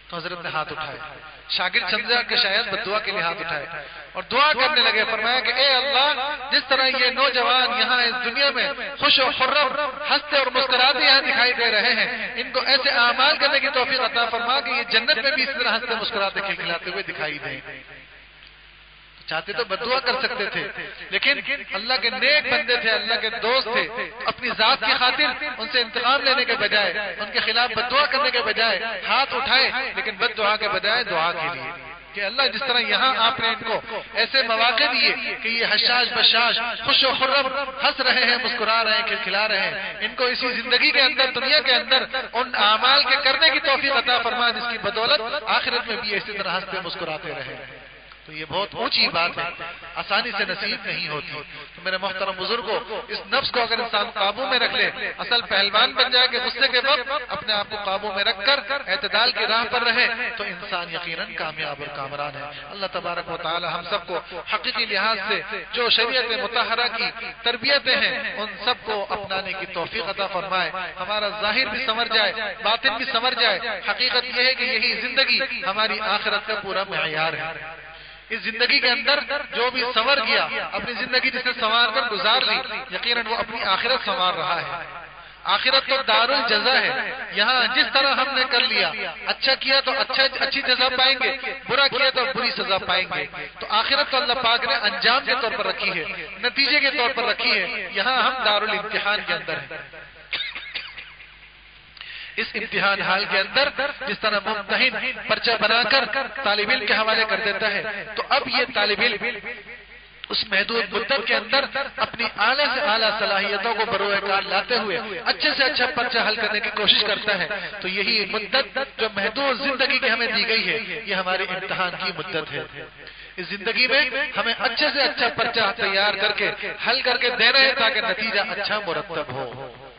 S1: تو حضرت نے ہاتھ اٹھائے، شاگرد سمجھا کہ شاید بدعا کے لیے ہاتھ اٹھائے اور دعا کرنے لگے. فرمایا کہ اے اللہ، جس طرح یہ نوجوان یہاں اس دنیا میں خوش و خرم ہنستے اور مسکراتے یہاں دکھائی دے رہے ہیں، ان کو ایسے اعمال کرنے کی توفیق عطا فرما کہ یہ جنت میں بھی اس طرح ہنستے مسکراتے کھلکھلاتے ہوئے دکھائی دیں. چاہتے تو بدعا کر سکتے تھے، لیکن اللہ کے نیک بندے تھے، اللہ کے دوست تھے. اپنی ذات کی خاطر ان سے انتقام لینے کے بجائے، ان کے خلاف بدعا کرنے کے بجائے ہاتھ اٹھائے، لیکن بد دعا کے بجائے دعا کے لیے کہ اللہ جس طرح یہاں آپ نے ان کو ایسے مواقع دیے کہ یہ حشاش بشاش خوش و خرم ہنس رہے ہیں، مسکرا رہے ہیں، کھلکھلا رہے ہیں، ان کو اسی زندگی کے اندر، دنیا کے اندر ان اعمال کے کرنے کی توفیق عطا فرما جس کی بدولت آخرت میں بھی اسی طرح ہنستے مسکراتے رہے. تو یہ بہت اونچی بات ہے، آسانی سے نصیب نہیں ہوتی. تو میرے محترم بزرگوں، اس نفس کو اگر انسان قابو میں رکھ لے، اصل پہلوان بن جائے کہ غصے کے وقت اپنے آپ کو قابو میں رکھ کر اعتدال کی راہ پر رہے، تو انسان یقیناً کامیاب اور کامران ہے. اللہ تبارک و تعالی ہم سب کو حقیقی لحاظ سے جو شریعت مطہرہ کی تربیتیں ہیں ان سب کو اپنانے کی توفیق عطا فرمائے. ہمارا ظاہر بھی سنور جائے، باطن بھی سنور جائے. حقیقت یہ ہے کہ یہی زندگی ہماری آخرت کا پورا معیار ہے. اس زندگی کے اندر جو بھی سنور گیا، اپنی زندگی جسے سنوار کر گزار لی، یقیناً وہ اپنی آخرت سنوار رہا ہے. آخرت تو دار الجزا ہے. یہاں جس طرح ہم نے کر لیا، اچھا کیا تو اچھی جزا پائیں گے، برا کیا تو بری سزا پائیں گے. تو آخرت تو اللہ پاک نے انجام کے طور پر رکھی ہے، نتیجے کے طور پر رکھی ہے. یہاں ہم دار الامتحان کے اندر ہیں. اس امتحان حال کے اندر جس طرح ممتحن پرچہ بنا کر طالب علم کے حوالے کر دیتا ہے، تو اب یہ طالب علم اس محدود مدت کے اندر اپنی اعلیٰ سے اعلیٰ صلاحیتوں کو بروئے کار لاتے ہوئے اچھے سے اچھا پرچہ حل کرنے کی کوشش کرتا ہے. تو یہی مدت جو محدود زندگی کی ہمیں دی گئی ہے، یہ ہمارے امتحان کی مدت ہے. اس زندگی میں ہمیں اچھے سے اچھا پرچہ تیار کر کے حل کر کے دینا ہے تاکہ نتیجہ اچھا مرتب ہو.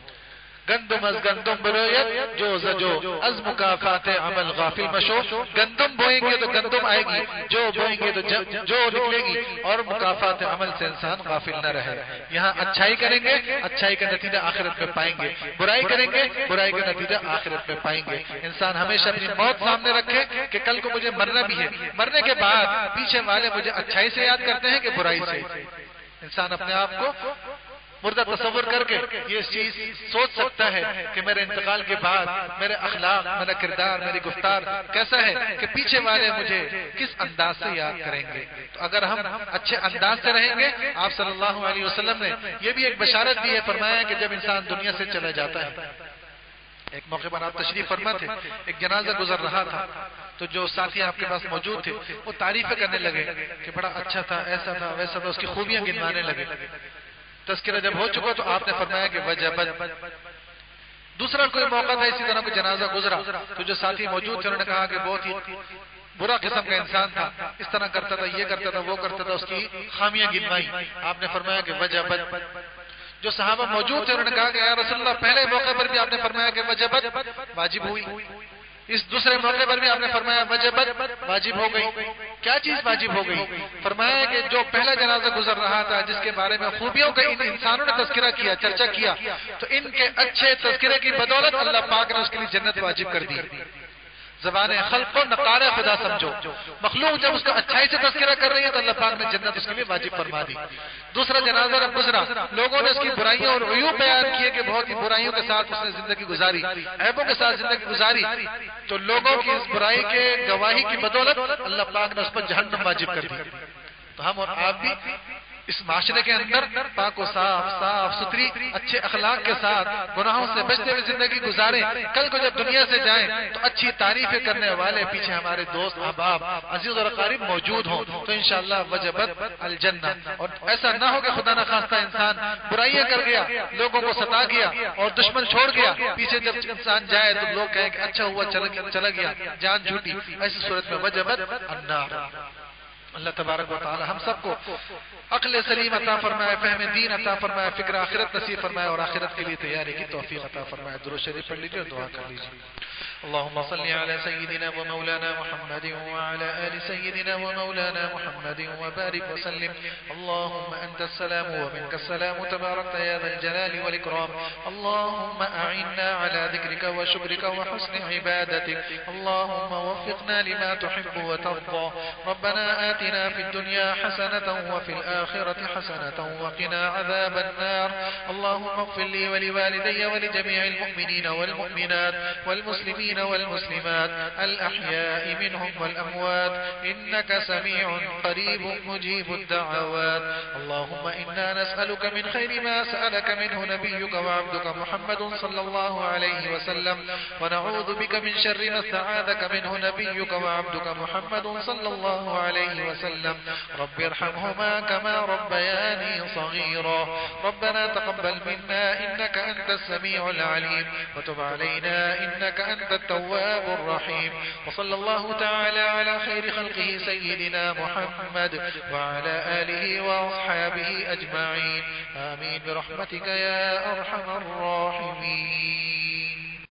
S1: گندم از گندم برویت جو زجو از مکافات عمل غافل مشو. گندم بوئیں گے تو گندم آئے گی، جو بوئیں گے تو جو نکلے گی، اور مکافات عمل سے انسان غافل نہ رہے. یہاں اچھائی کریں گے، اچھائی کا نتیجہ آخرت میں پائیں گے. برائی کریں گے، برائی کا نتیجہ آخرت میں پائیں گے. انسان ہمیشہ اپنی موت سامنے رکھے کہ کل کو مجھے مرنا بھی ہے، مرنے کے بعد پیچھے والے مجھے اچھائی سے یاد کرتے ہیں کہ برائی سے. انسان اپنے آپ کو مردہ تصور کر کے یہ چیز سوچ سکتا ہے کہ میرے انتقال کے بعد میرے اخلاق، میرا کردار، میری گفتار کیسا ہے کہ پیچھے والے مجھے کس انداز سے یاد کریں گے. تو اگر ہم اچھے انداز سے رہیں گے، آپ صلی اللہ علیہ وسلم نے یہ بھی ایک بشارت دی ہے، فرمایا کہ جب انسان دنیا سے چلا جاتا ہے، ایک موقع پر آپ تشریف فرما تھے، ایک جنازہ گزر رہا تھا، تو جو ساتھی آپ کے پاس موجود تھے وہ تعریفیں کرنے لگے کہ بڑا اچھا تھا، ایسا تھا، ویسا تھا، اس کی خوبیاں گنوانے لگے. تذکرہ جب ہو چکا تو آپ نے فرمایا کہ وجبت. دوسرا کوئی موقع تھا، اسی طرح کوئی جنازہ گزرا تو جو ساتھی موجود تھے انہوں نے کہا کہ بہت ہی برا قسم کا انسان تھا، اس طرح کرتا تھا، یہ کرتا تھا، وہ کرتا تھا، اس کی خامیاں گنوائی. آپ نے فرمایا کہ وجبت. جو صحابہ موجود تھے انہوں نے کہا کہ یا رسول اللہ، پہلے موقع پر بھی آپ نے فرمایا کہ وجبت، واجب ہوئی، اس دوسرے موقع پر بھی آپ نے فرمایا وجبت، واجب ہو گئی. کیا چیز واجب ہو گئی؟ فرمایا کہ جو پہلا جنازہ گزر رہا تھا جس کے بارے میں خوبیوں کا ان انسانوں نے تذکرہ کیا، چرچا کیا، تو ان کے اچھے تذکرے کی بدولت اللہ پاک نے اس کے لیے جنت واجب کر دی. زبان خلق کو نقار خدا سمجھو. مخلوق جب اس کا اچھائی سے تذکرہ کر رہی ہے تو اللہ پاک نے جنت اس کے لیے واجب فرما دی. دوسرا جنازہ جب گزرا، لوگوں نے اس کی برائیوں اور عیوب بیان کیے کہ بہت ہی برائیوں کے ساتھ اس نے زندگی گزاری، عیبوں کے ساتھ زندگی گزاری. تو لوگوں کی اس برائی کے گواہی کی بدولت اللہ پاک نے اس پر جہنم واجب کر دی. تو ہم اور آپ بھی اس معاشرے کے اندر پاک و صاف ستھری اچھے اخلاق کے ساتھ گناہوں سے بچتے ہوئے زندگی گزاریں. کل کو جب دنیا سے جائیں تو اچھی تعریفیں کرنے والے پیچھے ہمارے دوست، احباب، عزیز اور اقارب موجود ہوں تو انشاءاللہ وجبت الجنہ. اور ایسا نہ ہو کہ خدا نہ خواستہ انسان برائیاں کر گیا، لوگوں کو ستا گیا اور دشمن چھوڑ گیا، پیچھے جب انسان جائے تو لوگ کہیں کہ اچھا ہوا چلا گیا، جان جھوٹی. ایسی صورت میں وجبت النار. اللہ تبارک و تعالی ہم سب کو عقل سلیم عطا فرمائے، فہم دین عطا فرمائے، فکر آخرت نصیب فرمائے اور آخرت کے لیے تیاری کی توفیق عطا فرمائے. درود شریف پڑھ لیجیے اور دعا کر لیجیے. اللهم صل على سيدنا ومولانا محمد وعلى آل سيدنا ومولانا محمد وبارك وسلم. اللهم أنت السلام ومنك السلام تباركت يا ذا الجلال والإكرام. اللهم أعنا على ذكرك وشكرك وحسن عبادتك. اللهم وفقنا لما تحب وترضى. ربنا آتنا في الدنيا حسنة وفي الآخرة حسنة وقنا عذاب النار. اللهم اغفر لي ولوالدي ولجميع المؤمنين والمؤمنات والمسلمين والمسلمات الأحياء منهم والأموات إنك سميع قريب مجيب الدعوات. اللهم إنا نسألك من خير ما سألك منه نبيك وعبدك محمد صلى الله عليه وسلم، ونعوذ بك من شر ما استعاذك منه نبيك وعبدك محمد صلى الله عليه وسلم. رب ارحمهما كما ربياني صغيرا. ربنا تقبل منا إنك أنت السميع العليم، وتب علينا إنك أنت التواب الرحيم. وصلى الله تعالى على خير خلقه سيدنا محمد وعلى آله وأصحابه أجمعين. آمين برحمتك يا أرحم الراحمين.